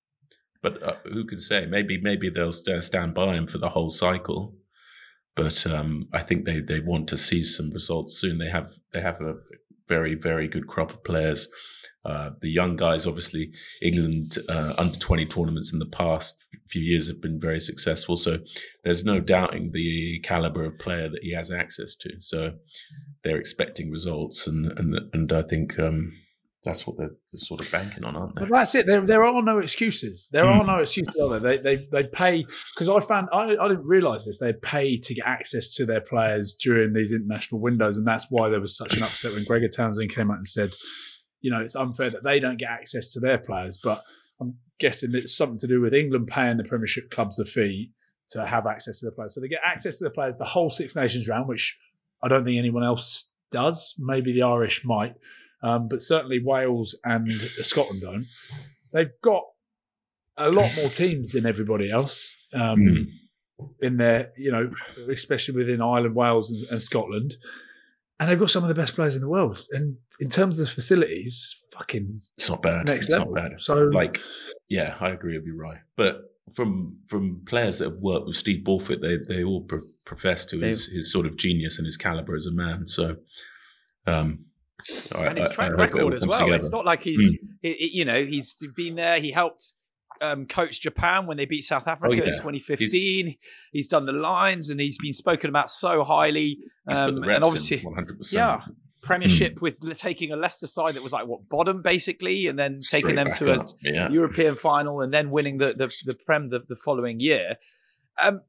[SPEAKER 1] But uh, who can say? Maybe maybe they'll st- stand by him for the whole cycle. But um, I think they, they want to see some results soon. They have they have a very very good crop of players. Uh, the young guys, obviously, England uh, under twenty tournaments in the past few years have been very successful. So there's no doubting the caliber of player that he has access to. So they're expecting results, and and and I think um, that's what they're, they're sort of banking on, aren't they?
[SPEAKER 3] But that's it. There, there are no excuses. There
[SPEAKER 1] Mm.
[SPEAKER 3] are no excuses. Are there? They, they, they pay because I found I, I didn't realise this. They pay to get access to their players during these international windows, and that's why there was such an upset when Gregor Townsend came out and said, you know, it's unfair that they don't get access to their players. But I'm guessing it's something to do with England paying the Premiership clubs the fee to have access to the players. So they get access to the players the whole Six Nations round, which I don't think anyone else does. Maybe the Irish might. Um, but certainly Wales and Scotland don't. They've got a lot more teams than everybody else um,
[SPEAKER 1] Mm.
[SPEAKER 3] in there, you know, especially within Ireland, Wales and, and Scotland. And they've got some of the best players in the world. And in terms of facilities, fucking
[SPEAKER 1] It's not bad.
[SPEAKER 3] next
[SPEAKER 1] it's
[SPEAKER 3] level.
[SPEAKER 1] not bad.
[SPEAKER 3] So,
[SPEAKER 1] Like, yeah, I agree with you, Rye. But from from players that have worked with Steve Borthwick, they they all pro- profess to his, his sort of genius and his caliber as a man. So, um, I,
[SPEAKER 2] and his
[SPEAKER 1] I-
[SPEAKER 2] track
[SPEAKER 1] I hope it all
[SPEAKER 2] record as
[SPEAKER 1] comes
[SPEAKER 2] well.
[SPEAKER 1] together.
[SPEAKER 2] It's not like he's, he- he- you know, he's been there. He helped um, coach Japan when they beat South Africa
[SPEAKER 1] Oh, yeah.
[SPEAKER 2] in twenty fifteen. He's, done the lines, and he's been spoken about so highly.
[SPEAKER 1] He's put
[SPEAKER 2] Um,
[SPEAKER 1] the reps
[SPEAKER 2] and obviously,
[SPEAKER 1] in one hundred percent.
[SPEAKER 2] yeah, Premiership with le- taking a Leicester side that was like what bottom basically, and then taking
[SPEAKER 1] Straight
[SPEAKER 2] them
[SPEAKER 1] back
[SPEAKER 2] to a
[SPEAKER 1] up. Yeah.
[SPEAKER 2] European final, and then winning the the, the Prem the, the following year. Um,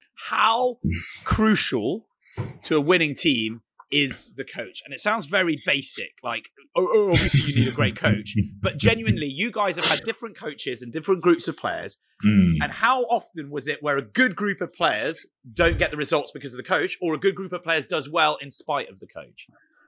[SPEAKER 2] how crucial to a winning team is the coach? And it sounds very basic, like, oh, oh, obviously you need a great coach. But genuinely, you guys have had different coaches and different groups of players.
[SPEAKER 1] Mm.
[SPEAKER 2] And how often was it where a good group of players don't get the results because of the coach, or a good group of players does well in spite of the coach?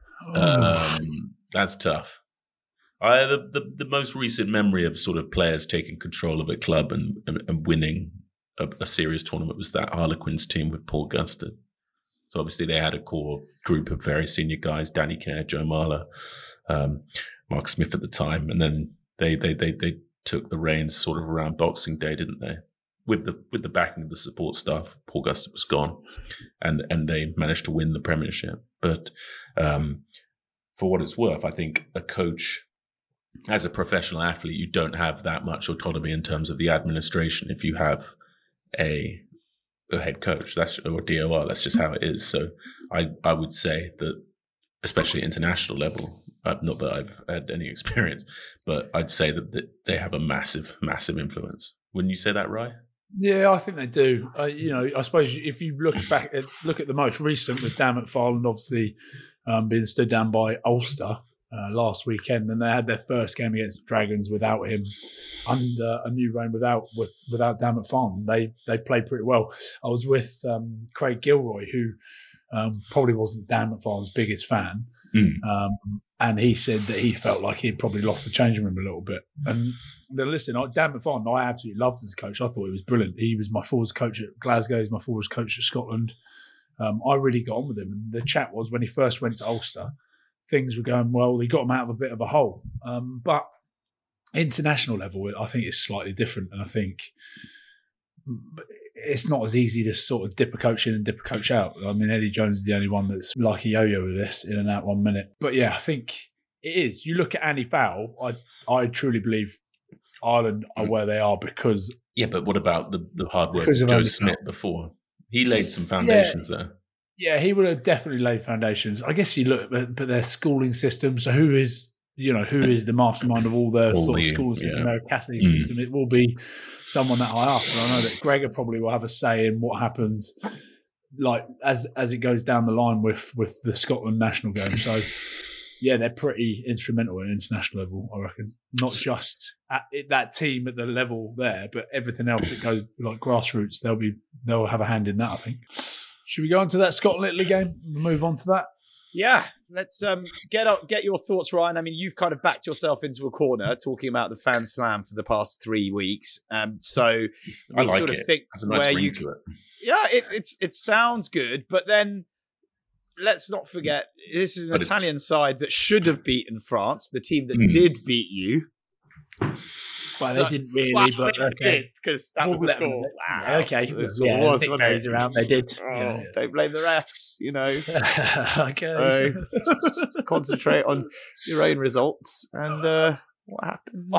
[SPEAKER 1] Um, that's tough. I the, the the most recent memory of sort of players taking control of a club and and, and winning a, a serious tournament was that Harlequins team with Paul Gustin. So obviously they had a core group of very senior guys: Danny Kerr, Joe Marler, um, Mark Smith at the time, and then they they they they took the reins sort of around Boxing Day, didn't they? With the with the backing of the support staff. Paul Gustin was gone, and and they managed to win the Premiership. But um, for what it's worth, I think a coach, as a professional athlete, you don't have that much autonomy in terms of the administration if you have a, a head coach. That's or D O R. That's just how it is. So I I would say that, especially at international level, uh, not that I've had any experience, but I'd say that, that they have a massive, massive influence. Wouldn't you say that, Rye?
[SPEAKER 3] yeah, I think they do. Uh, you know, I suppose if you look back at look at the most recent with Dan McFarland, obviously um, being stood down by Ulster uh, last weekend, and they had their first game against the Dragons without him, under a new reign without with, without Dan McFarland. They they played pretty well. I was with um, Craig Gilroy, who um, probably wasn't Dan McFarland's biggest fan,
[SPEAKER 1] Mm.
[SPEAKER 3] Um, and he said that he felt like he'd probably lost the changing room a little bit. And then listen, I, Dan McFarlane, I absolutely loved as a coach. I thought he was brilliant. He was my forwards coach at Glasgow. He's my forwards coach at Scotland. Um, I really got on with him. And the chat was when he first went to Ulster, things were going well. He got him out of a bit of a hole. Um, but international level, I think it's slightly different. And I think it's not as easy to sort of dip a coach in and dip a coach out. I mean, Eddie Jones is the only one that's like a yo-yo with this, in and out one minute. But yeah, I think it is. You look at Andy Farrell, I I truly believe Ireland are where they are because...
[SPEAKER 1] Yeah, but what about the, the hard work of Joe
[SPEAKER 3] Andy
[SPEAKER 1] Smith
[SPEAKER 3] Farrell.
[SPEAKER 1] before? He laid some foundations yeah. there.
[SPEAKER 3] Yeah, he would have definitely laid foundations. I guess you look at but their schooling system, so who is... You know, who is the mastermind of all the all sort the, of schools yeah. in the Cassidy mm. system? It will be someone that I ask. And I know that Gregor probably will have a say in what happens, like as as it goes down the line with with the Scotland national game. So, yeah, they're pretty instrumental at international level, I reckon. Not just at that team at the level there, but everything else that goes like grassroots. They'll be they'll have a hand in that, I think. Should we go on to that Scotland-Italy game? Move on to that.
[SPEAKER 2] Yeah, let's um, get up, get your thoughts, Ryan. I mean, you've kind of backed yourself into a corner talking about the fan slam for the past three weeks. Um, so we
[SPEAKER 1] I like
[SPEAKER 2] sort of
[SPEAKER 1] it.
[SPEAKER 2] think
[SPEAKER 1] There's a nice
[SPEAKER 2] where
[SPEAKER 1] ring
[SPEAKER 2] you,
[SPEAKER 1] to it.
[SPEAKER 2] yeah, it, it's it sounds good, but then let's not forget this is an
[SPEAKER 1] But
[SPEAKER 2] Italian side that should have beaten France, the team that
[SPEAKER 1] Hmm.
[SPEAKER 2] did beat you.
[SPEAKER 3] Well,
[SPEAKER 2] So-
[SPEAKER 3] they didn't really,
[SPEAKER 2] Well,
[SPEAKER 3] but
[SPEAKER 2] they
[SPEAKER 3] okay.
[SPEAKER 2] did, because that
[SPEAKER 3] We'll
[SPEAKER 2] was the
[SPEAKER 3] let them-
[SPEAKER 2] score.
[SPEAKER 3] Yeah, okay.
[SPEAKER 2] The score
[SPEAKER 3] Yeah,
[SPEAKER 2] was,
[SPEAKER 3] Nick
[SPEAKER 2] wasn't
[SPEAKER 3] Barry's
[SPEAKER 2] it?
[SPEAKER 3] around. They did.
[SPEAKER 2] Oh,
[SPEAKER 3] Yeah.
[SPEAKER 2] Don't blame the refs, you know.
[SPEAKER 3] okay.
[SPEAKER 2] So just concentrate on your own results and uh, what happened.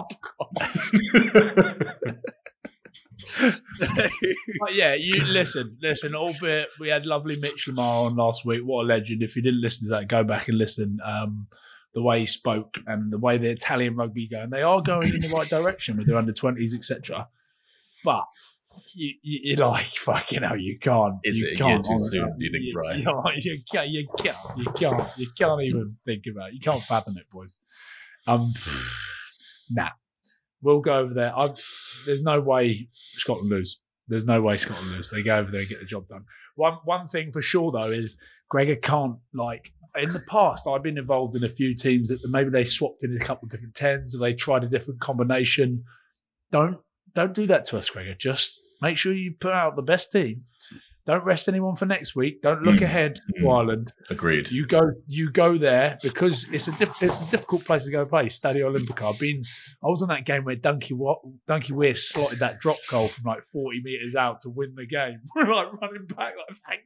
[SPEAKER 3] But yeah, you listen, listen. Albeit we had lovely Mitch Lamar on last week. What a legend! If you didn't listen to that, go back and listen. Um, the way he spoke and the way the Italian rugby going, they are going in the right direction with their under twenties, et cetera. But you, you, you're like, fucking hell, you can't.
[SPEAKER 1] Is
[SPEAKER 3] you
[SPEAKER 1] it a
[SPEAKER 3] can't,
[SPEAKER 1] year too
[SPEAKER 3] honestly.
[SPEAKER 1] soon, do you think,
[SPEAKER 3] you,
[SPEAKER 1] Brian?
[SPEAKER 3] You, you, can't, you can't. You can't. You can't even think about it. You can't fathom it, boys. Um, nah. We'll go over there. I've, there's no way Scotland lose. There's no way Scotland lose. They go over there and get the job done. One one thing for sure, though, is Gregor can't, like, in the past, I've been involved in a few teams that maybe they swapped in a couple of different tens or they tried a different combination. Don't don't do that to us, Gregor. Just make sure you put out the best team. Don't rest anyone for next week. Don't look
[SPEAKER 1] Mm.
[SPEAKER 3] ahead to
[SPEAKER 1] Mm.
[SPEAKER 3] Ireland.
[SPEAKER 1] Agreed.
[SPEAKER 3] You go, you go there because it's a diff, it's a difficult place to go play. Stadio Olimpico. I've been, I was on that game where Donkey Donkey Weir slotted that drop goal from like forty meters out to win the game. We're like running back, like thank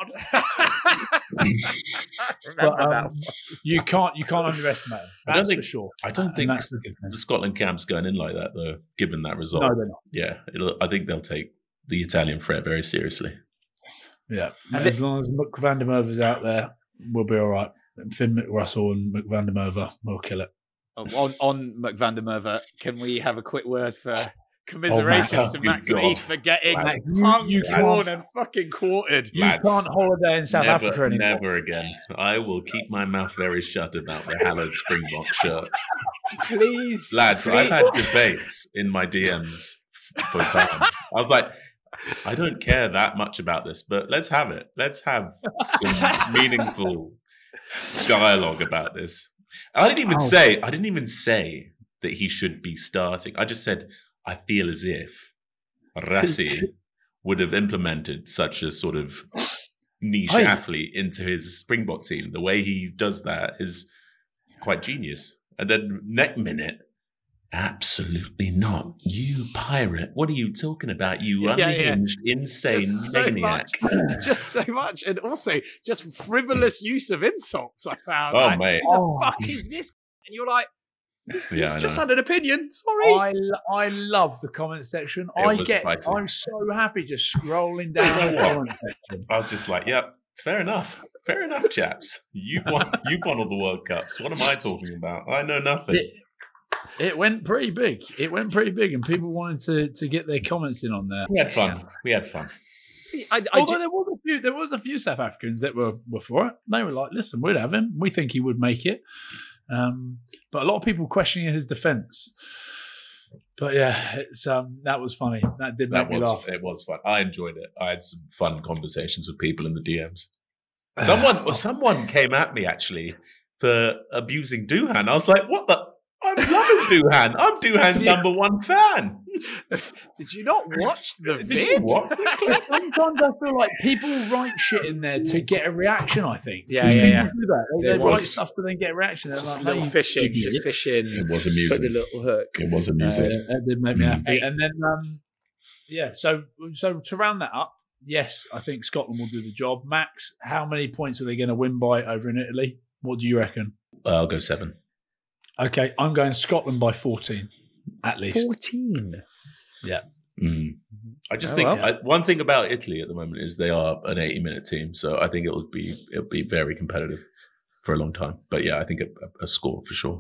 [SPEAKER 3] God. But, um, you can't, you can't underestimate them.
[SPEAKER 1] I don't
[SPEAKER 3] That's
[SPEAKER 1] think-
[SPEAKER 3] for sure.
[SPEAKER 1] I don't
[SPEAKER 3] And
[SPEAKER 1] think
[SPEAKER 3] that's the good thing.
[SPEAKER 1] the Scotland camp's going in like that, though, given that result.
[SPEAKER 3] No, they're not.
[SPEAKER 1] Yeah, it'll, I think they'll take the Italian threat very seriously.
[SPEAKER 3] Yeah,
[SPEAKER 2] And
[SPEAKER 3] as long as Mc Van der Merwe's out there, we'll be all right. And Finn McRussell and Mc Van der Merwe will kill it.
[SPEAKER 2] on on McVan der Merwe, can we have a quick word for commiserations
[SPEAKER 1] Oh,
[SPEAKER 2] to
[SPEAKER 1] my
[SPEAKER 2] Max
[SPEAKER 1] God.
[SPEAKER 2] Leaf for getting
[SPEAKER 1] Max,
[SPEAKER 3] you-
[SPEAKER 2] hung,
[SPEAKER 3] you
[SPEAKER 2] torn,
[SPEAKER 3] can't-
[SPEAKER 2] and fucking quartered?
[SPEAKER 3] You
[SPEAKER 1] Lads,
[SPEAKER 3] can't holiday in South
[SPEAKER 1] never,
[SPEAKER 3] Africa anymore.
[SPEAKER 1] never again. I will keep my mouth very shut about the hallowed Springbok shirt.
[SPEAKER 2] Please,
[SPEAKER 1] Lads,
[SPEAKER 2] please.
[SPEAKER 1] I've had debates in my D Ms for time. I was like, I don't care that much about this, but let's have it. Let's have some meaningful dialogue about this. I didn't even
[SPEAKER 3] Oh.
[SPEAKER 1] say, I didn't even say that he should be starting. I just said, I feel as if Rassi would have implemented such a sort of niche
[SPEAKER 3] Hey.
[SPEAKER 1] athlete into his Springbok team. The way he does that is quite genius. And then next minute, absolutely not. You pirate. What are you talking about? You
[SPEAKER 2] Yeah, yeah.
[SPEAKER 1] unhinged, insane
[SPEAKER 2] Just so
[SPEAKER 1] maniac.
[SPEAKER 2] much, just so much, and also just frivolous use of insults. I found.
[SPEAKER 1] Oh,
[SPEAKER 2] like,
[SPEAKER 1] mate.
[SPEAKER 2] Who the
[SPEAKER 3] Oh.
[SPEAKER 2] fuck is this? And you're like, he's,
[SPEAKER 1] Yeah,
[SPEAKER 2] he's
[SPEAKER 1] I
[SPEAKER 2] just
[SPEAKER 1] know.
[SPEAKER 2] had an opinion. Sorry.
[SPEAKER 3] I, lo- I love the comment section.
[SPEAKER 1] It
[SPEAKER 3] I
[SPEAKER 1] was
[SPEAKER 3] get.
[SPEAKER 1] spicy.
[SPEAKER 3] I'm so happy just scrolling down the comment section.
[SPEAKER 1] I was just like, yep, fair enough. Fair enough, chaps. You've won, you've won all the World Cups. What am I talking about? I know nothing.
[SPEAKER 3] It, it went pretty big. It went pretty big, and people wanted to to get their comments in on that.
[SPEAKER 1] We had fun. We had fun.
[SPEAKER 2] I, I
[SPEAKER 3] Although
[SPEAKER 2] ju-
[SPEAKER 3] there was a few, there was a few South Africans that were, were for it. They were like, "Listen, we'd have him. We think he would make it." Um, but a lot of people questioning his defence. But yeah, it's um, that was funny. That did make
[SPEAKER 1] That
[SPEAKER 3] me
[SPEAKER 1] was
[SPEAKER 3] laugh.
[SPEAKER 1] it was fun. I enjoyed it. I had some fun conversations with people in the D Ms. Someone someone came at me actually for abusing Duhan. I was like, what the? I'm loving Duhan. I'm Duhan's
[SPEAKER 2] Yeah.
[SPEAKER 1] number one fan.
[SPEAKER 2] Did you not watch the
[SPEAKER 1] Did
[SPEAKER 2] vid?
[SPEAKER 1] you what?
[SPEAKER 3] Sometimes I feel like people write shit in there to get a reaction. I think.
[SPEAKER 2] Yeah,
[SPEAKER 3] 'Cause
[SPEAKER 2] yeah,
[SPEAKER 3] people
[SPEAKER 2] yeah.
[SPEAKER 3] do that. They,
[SPEAKER 1] There
[SPEAKER 3] they write
[SPEAKER 1] was-
[SPEAKER 3] stuff to then get a reaction. They're
[SPEAKER 2] Just
[SPEAKER 3] like,
[SPEAKER 2] a
[SPEAKER 3] no,
[SPEAKER 2] little
[SPEAKER 3] you
[SPEAKER 2] fishing,
[SPEAKER 3] idiot.
[SPEAKER 2] just fishing.
[SPEAKER 1] It was
[SPEAKER 2] Put
[SPEAKER 1] amusing.
[SPEAKER 2] the little hook.
[SPEAKER 1] It was
[SPEAKER 3] Uh,
[SPEAKER 1] amusing.
[SPEAKER 3] that did make me
[SPEAKER 1] Mm.
[SPEAKER 3] happy. And then, um, yeah. So, so to round that up, yes, I think Scotland will do the job. Max, how many points are they going to win by over in Italy? What do you reckon?
[SPEAKER 1] Uh, I'll go seven.
[SPEAKER 3] Okay, I'm going Scotland by fourteen, at least.
[SPEAKER 2] Fourteen.
[SPEAKER 1] Mm. I just
[SPEAKER 2] Oh,
[SPEAKER 1] think
[SPEAKER 2] well.
[SPEAKER 1] I, one thing about Italy at the moment is they are an eighty-minute team, so I think it will be it'll be very competitive for a long time. But yeah, I think a, a score for sure.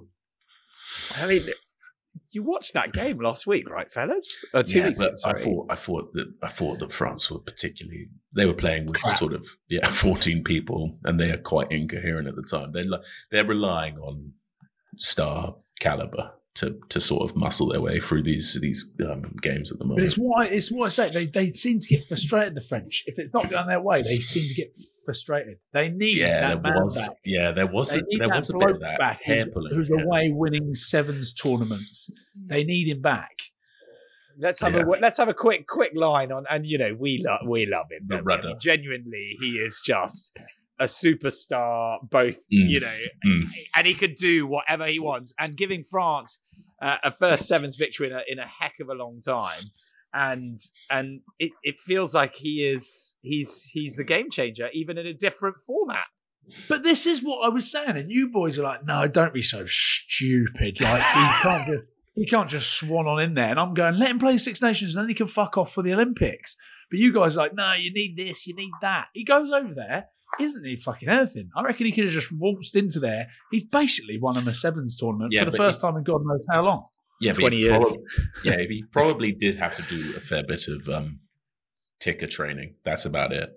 [SPEAKER 2] I mean, you watched that game last week, right, fellas? Uh, two
[SPEAKER 1] Yeah,
[SPEAKER 2] weeks
[SPEAKER 1] but
[SPEAKER 2] ago,
[SPEAKER 1] I
[SPEAKER 2] sorry.
[SPEAKER 1] thought I thought that I thought that France were particularly they were playing with
[SPEAKER 3] Crap.
[SPEAKER 1] sort of yeah fourteen people, and they are quite incoherent at the time. They are they're relying on star caliber to to sort of muscle their way through these these um, games at the
[SPEAKER 3] But
[SPEAKER 1] moment.
[SPEAKER 3] it's what I, it's what I say. They they seem to get frustrated. The French, if it's not going their way, they seem to get frustrated. They need
[SPEAKER 1] Yeah,
[SPEAKER 3] that
[SPEAKER 1] there
[SPEAKER 3] man
[SPEAKER 1] was
[SPEAKER 3] back.
[SPEAKER 1] yeah there was
[SPEAKER 3] They
[SPEAKER 1] a,
[SPEAKER 3] need
[SPEAKER 1] there
[SPEAKER 3] that
[SPEAKER 1] was a bit
[SPEAKER 3] bloke
[SPEAKER 1] of that
[SPEAKER 3] back
[SPEAKER 1] hair
[SPEAKER 3] who's,
[SPEAKER 1] pulling.
[SPEAKER 3] who's
[SPEAKER 1] yeah.
[SPEAKER 3] away winning sevens tournaments. They need him back.
[SPEAKER 2] Let's have
[SPEAKER 1] Yeah.
[SPEAKER 2] a let's have a quick quick line on, and you know we love we love him.
[SPEAKER 1] The
[SPEAKER 2] don't we? I
[SPEAKER 1] rudder.
[SPEAKER 2] mean, genuinely, he is just a superstar. Both,
[SPEAKER 1] Mm.
[SPEAKER 2] you know,
[SPEAKER 1] Mm.
[SPEAKER 2] and he could do whatever he wants. And giving France uh, a first sevens victory in a, in a heck of a long time, and and it, it feels like he is he's he's the game changer, even in a different format.
[SPEAKER 3] But this is what I was saying, and you boys are like, "No, don't be so stupid. Like he can't just he can't just swan on in there." And I'm going, "Let him play Six Nations, and then he can fuck off for the Olympics." But you guys are like, "No, you need this, you need that." He goes over there. He doesn't need fucking anything. I reckon he could have just waltzed into there. He's basically won him a sevens tournament
[SPEAKER 1] Yeah,
[SPEAKER 3] for the
[SPEAKER 1] but
[SPEAKER 3] first
[SPEAKER 1] he-
[SPEAKER 3] time in God knows how long.
[SPEAKER 1] Yeah, but
[SPEAKER 2] twenty
[SPEAKER 1] he
[SPEAKER 2] years.
[SPEAKER 1] Probably, yeah, he probably did have to do a fair bit of um, ticker training. That's about it.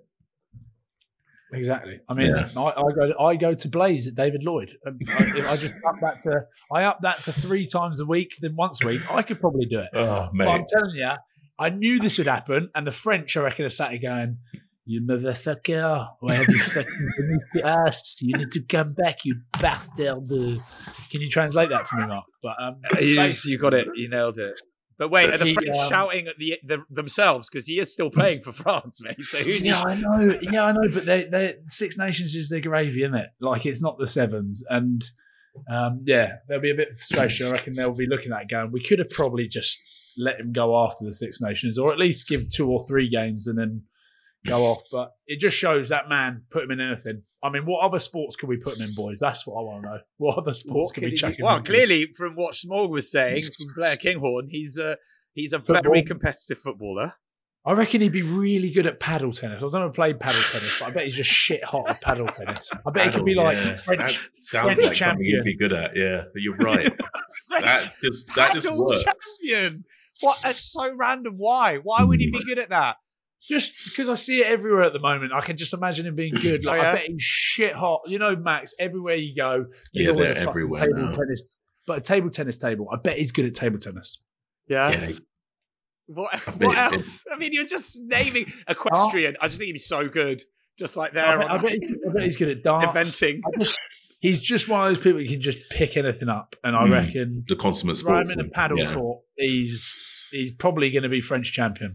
[SPEAKER 3] Exactly. I mean,
[SPEAKER 1] Yeah.
[SPEAKER 3] I, I go I go to Blaze at David Lloyd. And I, I just up that to I up that to three times a week, then once a week. I could probably do it.
[SPEAKER 1] Oh,
[SPEAKER 3] But I'm
[SPEAKER 1] mate.
[SPEAKER 3] telling you, I knew this would happen, and the French, I reckon, are sat here going, "You motherfucker, why have you fucking finished to us? You need to come back, you bastard." Can you translate that for me, Mark? But um,
[SPEAKER 2] You, you got it. You nailed it. But wait, are the
[SPEAKER 3] He,
[SPEAKER 2] French
[SPEAKER 3] um,
[SPEAKER 2] shouting at the, the themselves because he is still playing for France, mate? So who's
[SPEAKER 3] yeah, I know. Yeah, I know. But they, they, Six Nations is their gravy, isn't it? Like it's not the sevens, and um, yeah, there'll be a bit of frustration. I reckon they'll be looking at it going, we could have probably just let him go after the Six Nations, or at least give two or three games and then go off. But it just shows that man put him in anything. I mean, what other sports can we put him in, boys? That's what I want to know. What other sports
[SPEAKER 2] What
[SPEAKER 3] can
[SPEAKER 2] can
[SPEAKER 3] we
[SPEAKER 2] he
[SPEAKER 3] chuck
[SPEAKER 2] do?
[SPEAKER 3] him
[SPEAKER 2] Well,
[SPEAKER 3] into?
[SPEAKER 2] clearly, from what Smorg was saying from Blair Kinghorn, he's a he's a
[SPEAKER 3] Football.
[SPEAKER 2] very competitive footballer.
[SPEAKER 3] I reckon he'd be really good at paddle tennis. I've never played paddle tennis, but I bet he's just shit hot at paddle tennis. I bet he could be like
[SPEAKER 1] Yeah.
[SPEAKER 3] French.
[SPEAKER 1] That sounds
[SPEAKER 3] French
[SPEAKER 1] like something
[SPEAKER 3] champion.
[SPEAKER 1] he'd be good at. Yeah, but you're right. that just that just
[SPEAKER 2] Paddle
[SPEAKER 1] works.
[SPEAKER 2] champion. What? That's so random. Why? Why would he be good at that?
[SPEAKER 3] Just because I see it everywhere at the moment, I can just imagine him being good. Like
[SPEAKER 2] Oh, yeah?
[SPEAKER 3] I bet he's shit hot. You know, Max. Everywhere you go, there's
[SPEAKER 1] Yeah,
[SPEAKER 3] always a
[SPEAKER 1] they're
[SPEAKER 3] fucking
[SPEAKER 1] everywhere
[SPEAKER 3] table
[SPEAKER 1] now.
[SPEAKER 3] tennis. But a table tennis table, I bet he's good at table tennis.
[SPEAKER 2] Yeah.
[SPEAKER 1] Yeah,
[SPEAKER 2] What,
[SPEAKER 1] bet
[SPEAKER 2] what
[SPEAKER 1] it's-
[SPEAKER 2] else? I mean, you're just naming equestrian. I just think he'd be so good. Just like there.
[SPEAKER 3] I bet,
[SPEAKER 2] on
[SPEAKER 3] I bet he's, I bet he's good at darts.
[SPEAKER 2] Eventing.
[SPEAKER 3] I just, he's just one of those people who can just pick anything up, and I
[SPEAKER 1] Mm.
[SPEAKER 3] reckon
[SPEAKER 1] the consummate
[SPEAKER 3] throw him
[SPEAKER 1] sportsman.
[SPEAKER 3] in a paddle
[SPEAKER 1] yeah.
[SPEAKER 3] court. He's he's probably going to be French champion.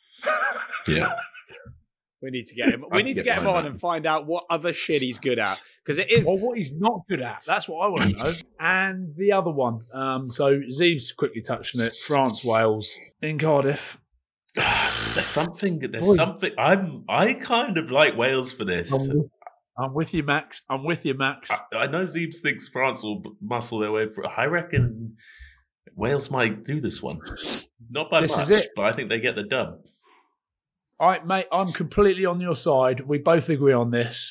[SPEAKER 1] Yeah,
[SPEAKER 2] We need to get him.
[SPEAKER 1] I
[SPEAKER 2] We
[SPEAKER 1] can
[SPEAKER 2] need to
[SPEAKER 1] get
[SPEAKER 2] get him
[SPEAKER 1] behind
[SPEAKER 2] on
[SPEAKER 1] that.
[SPEAKER 2] and find out what other shit he's good at. Because it is.
[SPEAKER 3] Or what he's not good at. That's what I want to know. And the other one. Um, so Zeeves quickly touched on it. France, Wales in Cardiff.
[SPEAKER 1] there's something. There's
[SPEAKER 3] Boy.
[SPEAKER 1] something. I'm. I kind of like Wales for this.
[SPEAKER 3] I'm with, I'm with you, Max. I'm with you, Max.
[SPEAKER 1] I, I know Zeebs thinks France will b- muscle their way through. I reckon Wales might do this one. Not by
[SPEAKER 3] This
[SPEAKER 1] much,
[SPEAKER 3] is it.
[SPEAKER 1] but I think they get the dub.
[SPEAKER 3] All right, mate. I'm completely on your side. We both agree on this.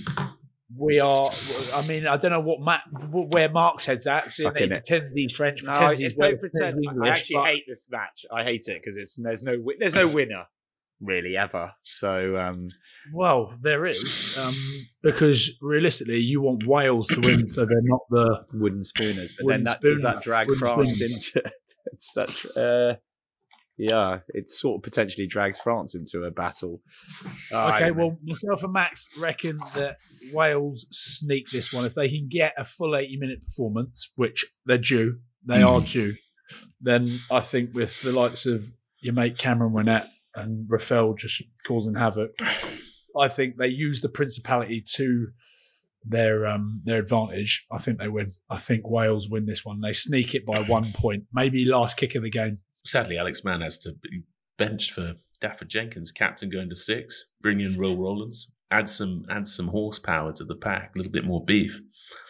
[SPEAKER 3] We are. I mean, I don't know what Matt, where Mark's head's at. Seeing that he
[SPEAKER 2] Fucking it.
[SPEAKER 3] pretends he's French,
[SPEAKER 2] No,
[SPEAKER 3] pretends
[SPEAKER 2] I,
[SPEAKER 3] he's
[SPEAKER 2] don't
[SPEAKER 3] Welsh,
[SPEAKER 2] pretend.
[SPEAKER 3] pretends he's
[SPEAKER 2] I
[SPEAKER 3] English.
[SPEAKER 2] actually
[SPEAKER 3] but-
[SPEAKER 2] hate this match. I hate it because it's there's no wi- there's no winner really ever. So um,
[SPEAKER 3] Well, there is um, because realistically, you want Wales to win, so they're not the.
[SPEAKER 2] wooden spooners. But
[SPEAKER 3] Wooden
[SPEAKER 2] then that does
[SPEAKER 3] spoon-
[SPEAKER 2] that drag
[SPEAKER 3] wooden
[SPEAKER 2] France
[SPEAKER 3] spoons.
[SPEAKER 2] into it's that uh, Yeah, it sort of potentially drags France into a battle. Uh,
[SPEAKER 3] Okay, well, myself and Max reckon that Wales sneak this one. If they can get a full eighty-minute performance, which they're due, they
[SPEAKER 1] Mm.
[SPEAKER 3] are due, then I think with the likes of your mate Cameron Winnett and Rafael just causing havoc, I think they use the principality to their um, their advantage. I think they win. I think Wales win this one. They sneak it by one point, maybe last kick of the game.
[SPEAKER 1] Sadly, Alex Mann has to be benched for Dafford Jenkins, captain going to six. Bring in Will Rowlands. Add some add some horsepower to the pack. A little bit more beef.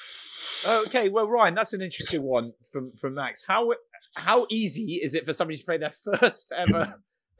[SPEAKER 2] Okay, well, Ryan, that's an interesting one from, from Max. How how easy is it for somebody to play their first ever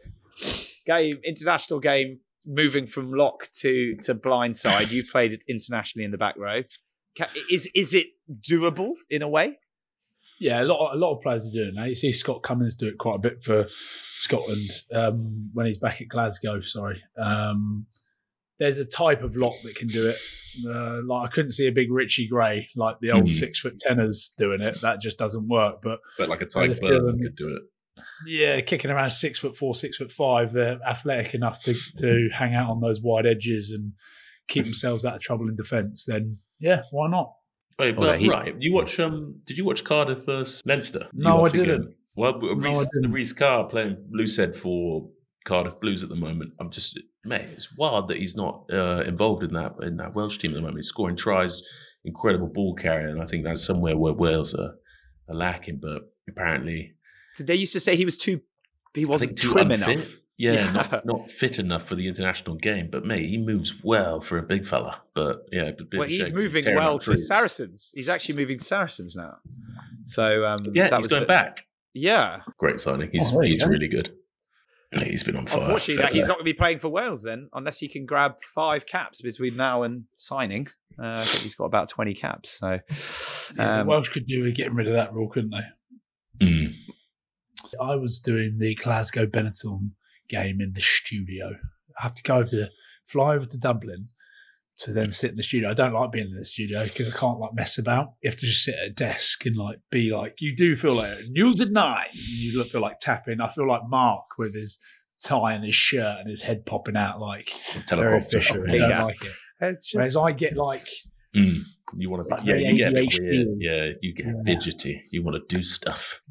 [SPEAKER 2] game, international game, moving from lock to to blind side? You've played it internationally in the back row. Ca- Is is it doable in a way?
[SPEAKER 3] Yeah, a lot, a lot of players are doing that. You see Scott Cummins do it quite a bit for Scotland um, when he's back at Glasgow. Sorry, um, there's a type of lock that can do it. Uh, like I couldn't see a big Richie Gray like the old
[SPEAKER 1] Mhm.
[SPEAKER 3] six foot tenors doing it. That just doesn't work. But
[SPEAKER 1] But like a
[SPEAKER 3] There's
[SPEAKER 1] Tyke
[SPEAKER 3] a few of
[SPEAKER 1] Burton
[SPEAKER 3] them.
[SPEAKER 1] could do it.
[SPEAKER 3] yeah, kicking around six foot four, six foot five, they're athletic enough to to hang out on those wide edges and keep themselves out of trouble in defence. Then yeah, why not?
[SPEAKER 1] Wait,
[SPEAKER 2] Well,
[SPEAKER 1] but,
[SPEAKER 2] he-
[SPEAKER 1] right. You watch? Um, did you watch Cardiff versus Leinster?
[SPEAKER 3] No,
[SPEAKER 1] U
[SPEAKER 3] I
[SPEAKER 1] S again?
[SPEAKER 3] didn't.
[SPEAKER 1] Well,
[SPEAKER 3] No,
[SPEAKER 1] Reece,
[SPEAKER 3] I didn't.
[SPEAKER 1] Reece Carr playing loosehead for Cardiff Blues at the moment. I'm just, mate, it's wild that he's not uh, involved in that in that Welsh team at the moment. He's scoring tries, incredible ball carrier, and I think that's somewhere where Wales are, are lacking. But apparently,
[SPEAKER 2] Did they used to say he was too he
[SPEAKER 1] I
[SPEAKER 2] wasn't
[SPEAKER 1] think too
[SPEAKER 2] trim
[SPEAKER 1] unfit.
[SPEAKER 2] enough?
[SPEAKER 1] Yeah,
[SPEAKER 2] Yeah.
[SPEAKER 1] Not, not fit enough for the international game. But mate, he moves well for a big fella. But yeah, a bit of
[SPEAKER 2] Well,
[SPEAKER 1] a
[SPEAKER 2] he's
[SPEAKER 1] shame.
[SPEAKER 2] moving
[SPEAKER 1] tearing
[SPEAKER 2] well
[SPEAKER 1] up
[SPEAKER 2] to
[SPEAKER 1] trees.
[SPEAKER 2] Saracens. He's actually moving to Saracens now. So um,
[SPEAKER 1] Yeah,
[SPEAKER 2] that
[SPEAKER 1] he's
[SPEAKER 2] was
[SPEAKER 1] going
[SPEAKER 2] the-
[SPEAKER 1] back.
[SPEAKER 2] Yeah.
[SPEAKER 1] Great signing. He's
[SPEAKER 3] Oh, there you
[SPEAKER 1] he's
[SPEAKER 3] go.
[SPEAKER 1] really good. He's been on fire.
[SPEAKER 2] Unfortunately, that
[SPEAKER 1] Fair
[SPEAKER 2] he's
[SPEAKER 1] play.
[SPEAKER 2] not going to be playing for Wales then, unless he can grab five caps between now and signing. Uh, I think he's got about twenty caps. So,
[SPEAKER 3] Yeah,
[SPEAKER 2] um,
[SPEAKER 3] the Welsh could do with getting rid of that rule, couldn't they?
[SPEAKER 1] Mm.
[SPEAKER 3] I was doing the Glasgow Benetton game in the studio. I have to go over to fly over to Dublin to then sit in the studio. I don't like being in the studio because I can't like mess about. You have to just sit at a desk and like be like, you do feel like news at nine. You look feel like tapping. I feel like Mark with his tie and his shirt and his head popping out like Larry
[SPEAKER 1] Teleprompter.
[SPEAKER 3] Fisher. I
[SPEAKER 2] Yeah.
[SPEAKER 3] don't like it.
[SPEAKER 2] it's
[SPEAKER 3] Whereas
[SPEAKER 2] just,
[SPEAKER 3] I get like,
[SPEAKER 1] Mm. You want to
[SPEAKER 3] Like
[SPEAKER 1] be, yeah,
[SPEAKER 3] the
[SPEAKER 1] you get a bit
[SPEAKER 3] A D H D.
[SPEAKER 1] weird. Yeah, you get
[SPEAKER 3] Yeah.
[SPEAKER 1] fidgety. You want to do stuff.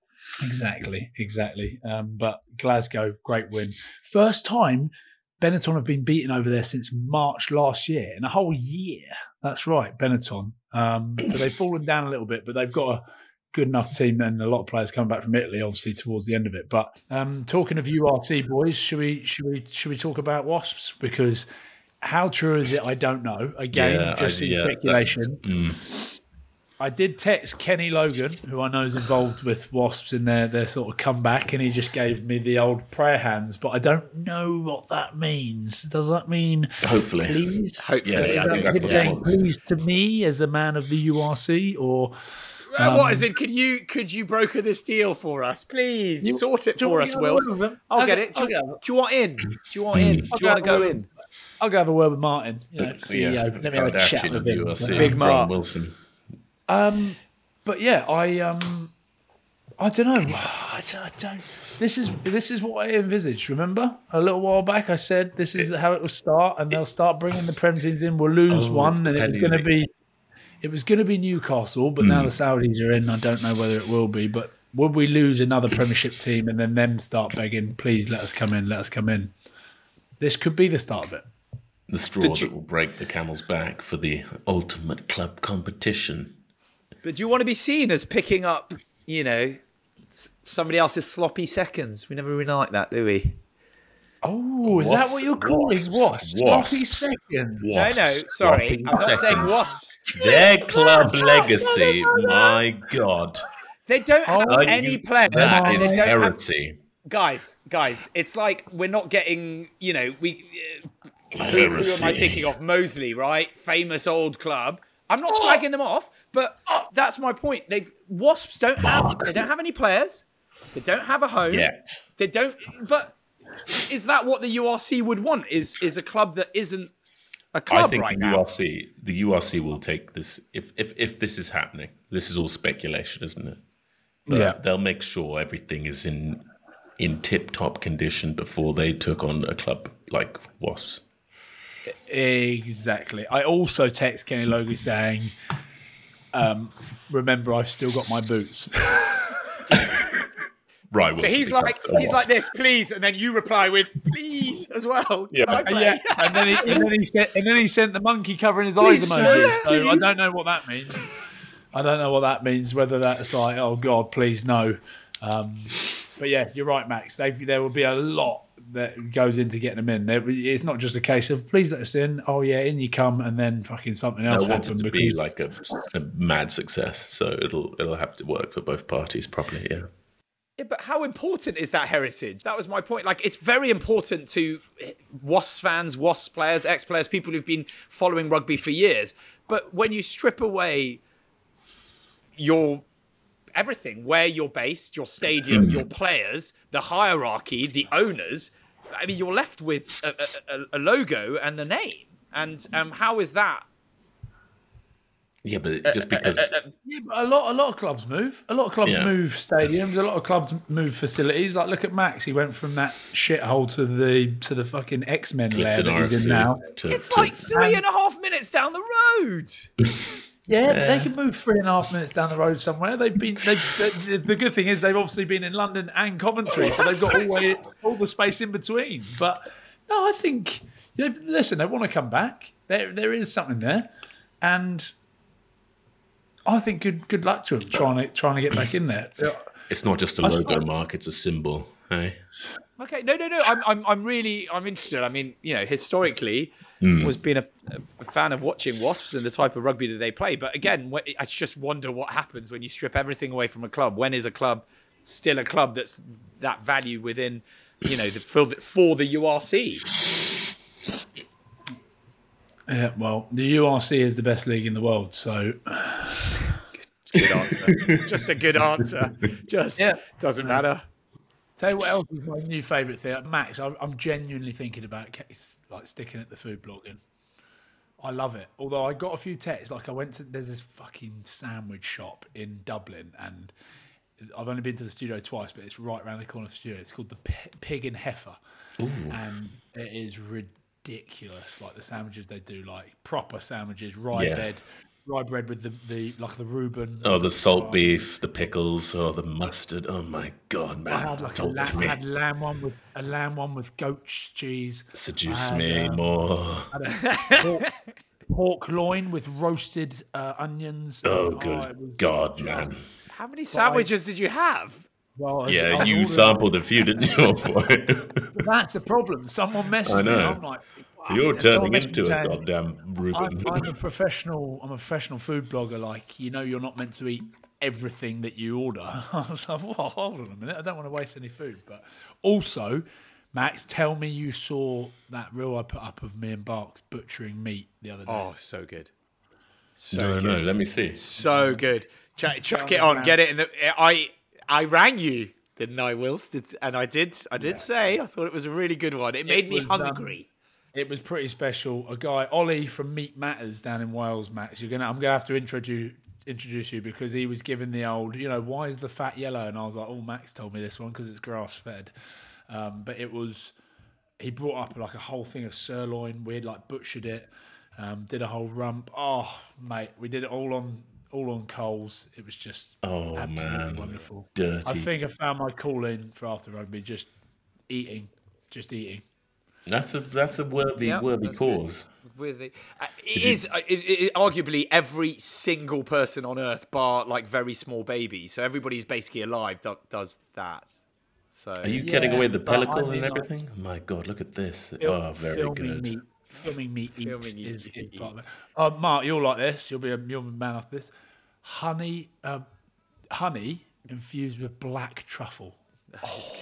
[SPEAKER 3] exactly, exactly. Um, but Glasgow, great win. First time Benetton have been beaten over there since March last year, in a whole year. That's right, Benetton. Um, so they've fallen down a little bit, but they've got a good enough team and a lot of players coming back from Italy, obviously, towards the end of it. But um, talking of U R C boys, should we should we should we talk about Wasps? Because how true is it? I don't know. Again,
[SPEAKER 1] Yeah,
[SPEAKER 3] just
[SPEAKER 1] I-
[SPEAKER 3] in
[SPEAKER 1] yeah,
[SPEAKER 3] speculation.
[SPEAKER 1] Mm.
[SPEAKER 3] I did text Kenny Logan, who I know is involved with Wasps in their, their sort of comeback, and he just gave me the old prayer hands, but I don't know what that means. Does that mean
[SPEAKER 1] Hopefully.
[SPEAKER 3] please?
[SPEAKER 2] hopefully.
[SPEAKER 1] Yeah,
[SPEAKER 3] Is
[SPEAKER 1] I
[SPEAKER 3] that
[SPEAKER 1] think that's
[SPEAKER 3] him
[SPEAKER 1] what
[SPEAKER 3] saying
[SPEAKER 1] it wants.
[SPEAKER 3] please to me as a man of the U R C, or
[SPEAKER 2] Uh, what
[SPEAKER 3] um,
[SPEAKER 2] is it? Could you could you broker this deal for us, please?
[SPEAKER 3] You-
[SPEAKER 2] Sort it
[SPEAKER 3] do you
[SPEAKER 2] for
[SPEAKER 3] want
[SPEAKER 2] us,
[SPEAKER 3] to have a
[SPEAKER 2] Will.
[SPEAKER 3] word with him?
[SPEAKER 2] I'll
[SPEAKER 3] I'll
[SPEAKER 2] get
[SPEAKER 3] go-
[SPEAKER 2] it. Do
[SPEAKER 3] I'll
[SPEAKER 2] you,
[SPEAKER 3] go-
[SPEAKER 2] do you want in? Do you want in? Do
[SPEAKER 3] I'll
[SPEAKER 2] you want to
[SPEAKER 3] go
[SPEAKER 2] go
[SPEAKER 3] with-
[SPEAKER 2] in?
[SPEAKER 3] I'll go have a word with Martin, you know, C E O.
[SPEAKER 1] Yeah,
[SPEAKER 3] Let me have a chat
[SPEAKER 1] Kardashian
[SPEAKER 3] with
[SPEAKER 1] of
[SPEAKER 3] him.
[SPEAKER 1] U R C,
[SPEAKER 2] Big
[SPEAKER 1] Brian
[SPEAKER 2] Mark.
[SPEAKER 1] Wilson.
[SPEAKER 3] Um, but yeah, I um, I don't know. I don't, I don't. This is this is what I envisaged. Remember, a little while back, I said this is how it will start, and they'll start bringing the Prem teams in. We'll lose
[SPEAKER 1] Oh,
[SPEAKER 3] one,
[SPEAKER 1] it's the
[SPEAKER 3] and it was
[SPEAKER 1] Penny
[SPEAKER 3] going to
[SPEAKER 1] League.
[SPEAKER 3] be, it was going to be Newcastle, but now the Saudis are in. I don't know whether it will be, but would we lose another Premiership team and then them start begging, please let us come in, let us come in? This could be the start of it.
[SPEAKER 1] The straw that will break the camel's back for the ultimate club competition.
[SPEAKER 2] But do you want to be seen as picking up, you know, s- somebody else's sloppy seconds? We never really like that, do we?
[SPEAKER 3] Oh, is
[SPEAKER 1] Wasps,
[SPEAKER 3] that what you're calling
[SPEAKER 1] wasps,
[SPEAKER 3] wasps? Sloppy
[SPEAKER 1] wasps.
[SPEAKER 3] seconds.
[SPEAKER 1] Wasps.
[SPEAKER 2] No, no, sorry.
[SPEAKER 1] Sloppy
[SPEAKER 2] I'm not saying
[SPEAKER 1] seconds.
[SPEAKER 2] wasps.
[SPEAKER 1] Their club legacy, my God.
[SPEAKER 2] They don't have
[SPEAKER 1] Are
[SPEAKER 2] any
[SPEAKER 1] you-
[SPEAKER 2] players.
[SPEAKER 1] That
[SPEAKER 2] and
[SPEAKER 1] is
[SPEAKER 2] they don't have-
[SPEAKER 1] heresy.
[SPEAKER 2] guys, guys, it's like we're not getting, you know, we. Uh, who, who am I
[SPEAKER 1] Heresy.
[SPEAKER 2] thinking of? Moseley, right? Famous old club. I'm not slagging them off, but that's my point. They've Wasps don't have.
[SPEAKER 1] Mark.
[SPEAKER 2] They don't have any players. They don't have a home.
[SPEAKER 1] Yet.
[SPEAKER 2] They don't. But is that what the U R C would want? Is is a club that isn't a
[SPEAKER 1] I
[SPEAKER 2] club
[SPEAKER 1] think
[SPEAKER 2] right
[SPEAKER 1] the
[SPEAKER 2] now?
[SPEAKER 1] U R C, the U R C will take this. If, if if this is happening, this is all speculation, isn't it? But
[SPEAKER 3] Yeah.
[SPEAKER 1] they'll make sure everything is in in tip-top condition before they took on a club like Wasps.
[SPEAKER 3] Exactly. I also text Kenny Logie saying, um, remember, I've still got my boots.
[SPEAKER 1] Right.
[SPEAKER 2] So he's like, he's like this, please, and then you reply with please as well.
[SPEAKER 1] Yeah,
[SPEAKER 3] yeah. And then he, and then he sent, and then he sent the monkey covering his eyes
[SPEAKER 2] Please,
[SPEAKER 3] emoji.
[SPEAKER 2] sir,
[SPEAKER 3] So I
[SPEAKER 2] please.
[SPEAKER 3] don't know what that means. I don't know what that means. Whether that's like, oh God, please no. Um, but yeah, you're right, Max. They, there will be a lot that goes into getting them in. There, it's not just a case of please let us in. Oh yeah, in you come, and then fucking something else
[SPEAKER 1] I want
[SPEAKER 3] happens.
[SPEAKER 1] it to be like a, a mad success, so it'll it'll have to work for both parties properly. Yeah.
[SPEAKER 2] Yeah, but how important is that heritage? That was my point. Like, it's very important to Wasps fans, Wasps players, ex-players, people who've been following rugby for years. But when you strip away your everything, where you're based, your stadium, your players, the hierarchy, the owners, I mean, you're left with a, a, a logo and the name. And um, how is that?
[SPEAKER 1] Yeah, but just because
[SPEAKER 3] Yeah, but a lot, a lot of clubs move. A lot of clubs
[SPEAKER 1] Yeah.
[SPEAKER 3] move stadiums. A lot of clubs move facilities. Like, look at Max. He went from that shithole to the to the fucking X Men lair
[SPEAKER 1] Clifton
[SPEAKER 3] that he's
[SPEAKER 1] R F C
[SPEAKER 3] in now.
[SPEAKER 1] to,
[SPEAKER 2] It's
[SPEAKER 1] to-
[SPEAKER 2] like three and a half minutes down the road.
[SPEAKER 3] Yeah, but they can move three and a half minutes down the road somewhere. They've been. They've, the, the good thing is they've obviously been in London and Coventry, so they've got all, way, all the space in between. But no, I think. You know, listen, they want to come back. There, there is something there, and I think good good luck to them trying to trying to get back in there.
[SPEAKER 1] it's not just a logo, Mark; it's a symbol. Hey,
[SPEAKER 2] Okay, no, no, no. I'm, I'm, I'm really, I'm interested. I mean, you know, historically, was being a, a fan of watching Wasps and the type of rugby that they play. But again, wh- I just wonder what happens when you strip everything away from a club. When is a club still a club that's that value within, you know, the for the, for the U R C?
[SPEAKER 3] Yeah, well, the U R C is the best league in the world, so
[SPEAKER 2] Good answer. Just a good answer. Just
[SPEAKER 3] Yeah.
[SPEAKER 2] doesn't matter.
[SPEAKER 3] tell you what else is my new favourite thing, Max. I'm, I'm genuinely thinking about ca- like sticking at the food blogging. I love it. Although I got a few texts, like I went to there's this fucking sandwich shop in Dublin, and I've only been to the studio twice, but it's right around the corner of the studio. It's called the P- Pig and Heifer, and it is ridiculous. Like the sandwiches they do, like proper sandwiches, rye
[SPEAKER 1] Yeah.
[SPEAKER 3] bread, rye bread with the, the like the Reuben.
[SPEAKER 1] oh, the salt beef, the pickles, oh, the mustard. Oh my god, man!
[SPEAKER 3] I had like a
[SPEAKER 1] Talk to
[SPEAKER 3] lamb,
[SPEAKER 1] me.
[SPEAKER 3] I had lamb one with a lamb one with goat cheese.
[SPEAKER 1] Seduce
[SPEAKER 3] I had,
[SPEAKER 1] me
[SPEAKER 3] um,
[SPEAKER 1] more.
[SPEAKER 3] pork, pork loin with roasted uh, onions.
[SPEAKER 1] Oh,
[SPEAKER 3] it
[SPEAKER 1] good
[SPEAKER 3] was
[SPEAKER 1] God,
[SPEAKER 3] just-
[SPEAKER 1] man!
[SPEAKER 2] How many sandwiches did you have?
[SPEAKER 3] Well, I was- I
[SPEAKER 1] Yeah,
[SPEAKER 3] was
[SPEAKER 1] you
[SPEAKER 3] ordering-
[SPEAKER 1] sampled a few, didn't you, old boy?
[SPEAKER 3] But that's the problem. Someone messaged
[SPEAKER 1] I
[SPEAKER 3] me, and
[SPEAKER 1] know.
[SPEAKER 3] I'm like, fuck.
[SPEAKER 1] You're
[SPEAKER 3] And someone
[SPEAKER 1] turning
[SPEAKER 3] messaged
[SPEAKER 1] into
[SPEAKER 3] me
[SPEAKER 1] a
[SPEAKER 3] saying,
[SPEAKER 1] goddamn Reuben.
[SPEAKER 3] I'm, I'm a professional. I'm a professional food blogger. Like, you know, you're not meant to eat everything that you order. I was like, well, hold on a minute. I don't want to waste any food. But also, Max, tell me you saw that reel I put up of me and Barks butchering meat the other day.
[SPEAKER 2] Oh, so good. So
[SPEAKER 1] no,
[SPEAKER 2] good.
[SPEAKER 1] no, let me see.
[SPEAKER 2] So good. Chuck, chuck it on. Get it in the. I I rang you, didn't I, Wills? Did, and I did. I did say I thought it was a really good one. It made me
[SPEAKER 3] was, um,
[SPEAKER 2] hungry.
[SPEAKER 3] It was pretty special. A guy, Ollie from Meat Matters down in Wales, Max. You're gonna, I'm gonna have to introduce introduce you because he was given the old, you know, why is the fat yellow? And I was like, oh, Max told me this one because it's grass fed. Um, but it was, he brought up like a whole thing of sirloin. We had like butchered it, um, did a whole rump. Oh, mate, we did it all on all on coals. It was just
[SPEAKER 1] Oh,
[SPEAKER 3] absolutely
[SPEAKER 1] man.
[SPEAKER 3] wonderful.
[SPEAKER 1] Dirty.
[SPEAKER 3] I think I found my calling for after rugby, just eating, just eating.
[SPEAKER 1] That's a that's a worthy
[SPEAKER 2] Yep,
[SPEAKER 1] worthy
[SPEAKER 2] that's good.
[SPEAKER 1] cause.
[SPEAKER 2] With the, uh, it is uh, it, it, arguably every single person on Earth, bar like very small babies. So everybody who's basically alive do, does that. So
[SPEAKER 1] Are you
[SPEAKER 3] Yeah,
[SPEAKER 1] getting away the
[SPEAKER 3] but I
[SPEAKER 1] pellicle
[SPEAKER 3] mean,
[SPEAKER 1] and
[SPEAKER 3] like-
[SPEAKER 1] everything? My God, look at this!
[SPEAKER 3] Fil-
[SPEAKER 1] oh, very
[SPEAKER 3] filming
[SPEAKER 1] good.
[SPEAKER 3] Meat, filming meat eat
[SPEAKER 2] Filming meat
[SPEAKER 3] is, is
[SPEAKER 2] eat.
[SPEAKER 3] part of it. Uh, Mark, you'll like this. You'll be a you'll be a man off this. Honey, uh, honey infused with black truffle. Oh,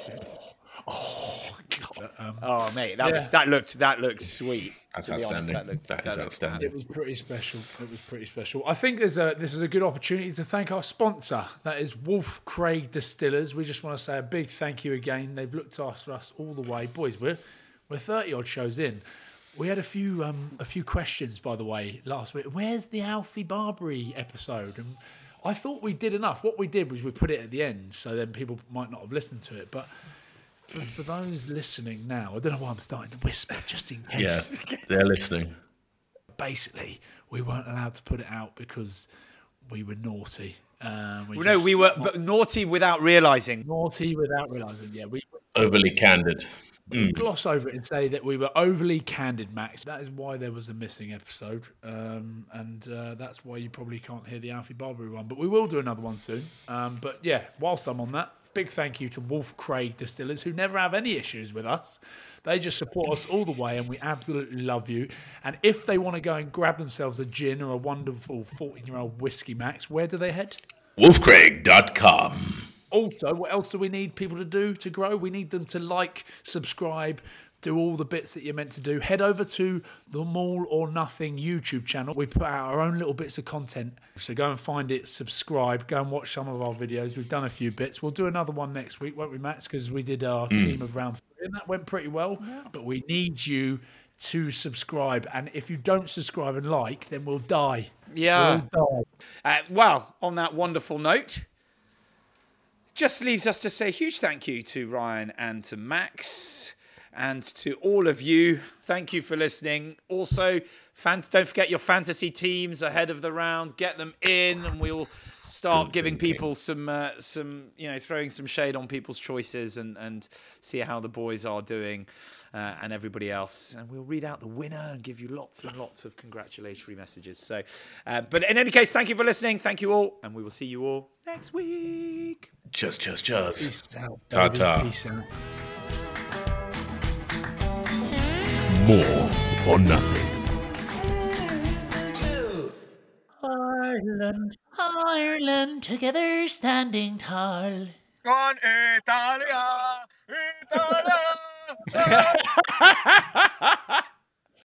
[SPEAKER 3] oh, God. Um,
[SPEAKER 2] Oh mate, that was
[SPEAKER 3] Yeah.
[SPEAKER 2] that looked that looked sweet.
[SPEAKER 1] That's
[SPEAKER 2] to be honest.
[SPEAKER 1] outstanding.
[SPEAKER 2] That looked
[SPEAKER 1] That is
[SPEAKER 2] looked-
[SPEAKER 1] outstanding.
[SPEAKER 3] It was pretty special. It was pretty special. I think there's a this is a good opportunity to thank our sponsor. That is Wolf Craig Distillers. We just want to say a big thank you again. They've looked after us all the way, boys. We're we're thirty odd shows in. We had a few um, a few questions, by the way, last week. Where's the Alfie Barbary episode? And I thought we did enough. What we did was we put it at the end, so then people might not have listened to it. But for, for those listening now, I don't know why I'm starting to whisper, just in case.
[SPEAKER 1] Yeah, they're listening.
[SPEAKER 3] Basically, we weren't allowed to put it out because we were naughty. Um, we
[SPEAKER 2] no,
[SPEAKER 3] just-
[SPEAKER 2] we were but naughty without realizing.
[SPEAKER 3] naughty without realizing. Yeah, we
[SPEAKER 1] Overly candid. Mm.
[SPEAKER 3] gloss over it and say that we were overly candid, Max. That is why there was a missing episode, um, and uh, that's why you probably can't hear the Alfie Barbary one. But we will do another one soon. Um, but yeah, whilst I'm on that, big thank you to Wolf Craig Distillers, who never have any issues with us. They just support us all the way, and we absolutely love you. And if they want to go and grab themselves a gin or a wonderful fourteen-year-old whiskey, Max, where do they head?
[SPEAKER 1] wolf craig dot com.
[SPEAKER 3] Also, what else do we need people to do to grow? We need them to like, subscribe, do all the bits that you're meant to do. Head over to the Mall or Nothing YouTube channel. We put out our own little bits of content. So go and find it, subscribe, go and watch some of our videos. We've done a few bits. We'll do another one next week, won't we, Max? Because we did our team of round three, and that went pretty well. But we need you to subscribe. And if you don't subscribe and like, then we'll die.
[SPEAKER 2] Yeah.
[SPEAKER 3] We'll die.
[SPEAKER 2] Uh, well, on that wonderful note, just leaves us to say a huge thank you to Ryan and to Max and to all of you. Thank you for listening. Also, fan- don't forget your fantasy teams ahead of the round. Get them in, and we'll start giving people some, uh, some, you know, throwing some shade on people's choices and, and see how the boys are doing uh, and everybody else. And we'll read out the winner and give you lots and lots of congratulatory messages. So, uh, but in any case, thank you for listening. Thank you all, and we will see you all next week.
[SPEAKER 1] Just, just, just.
[SPEAKER 3] Peace out.
[SPEAKER 1] Ta-ta.
[SPEAKER 3] baby. Peace out.
[SPEAKER 1] More or nothing.
[SPEAKER 3] Ireland, Ireland, together standing tall.
[SPEAKER 4] Con Italia, Italia.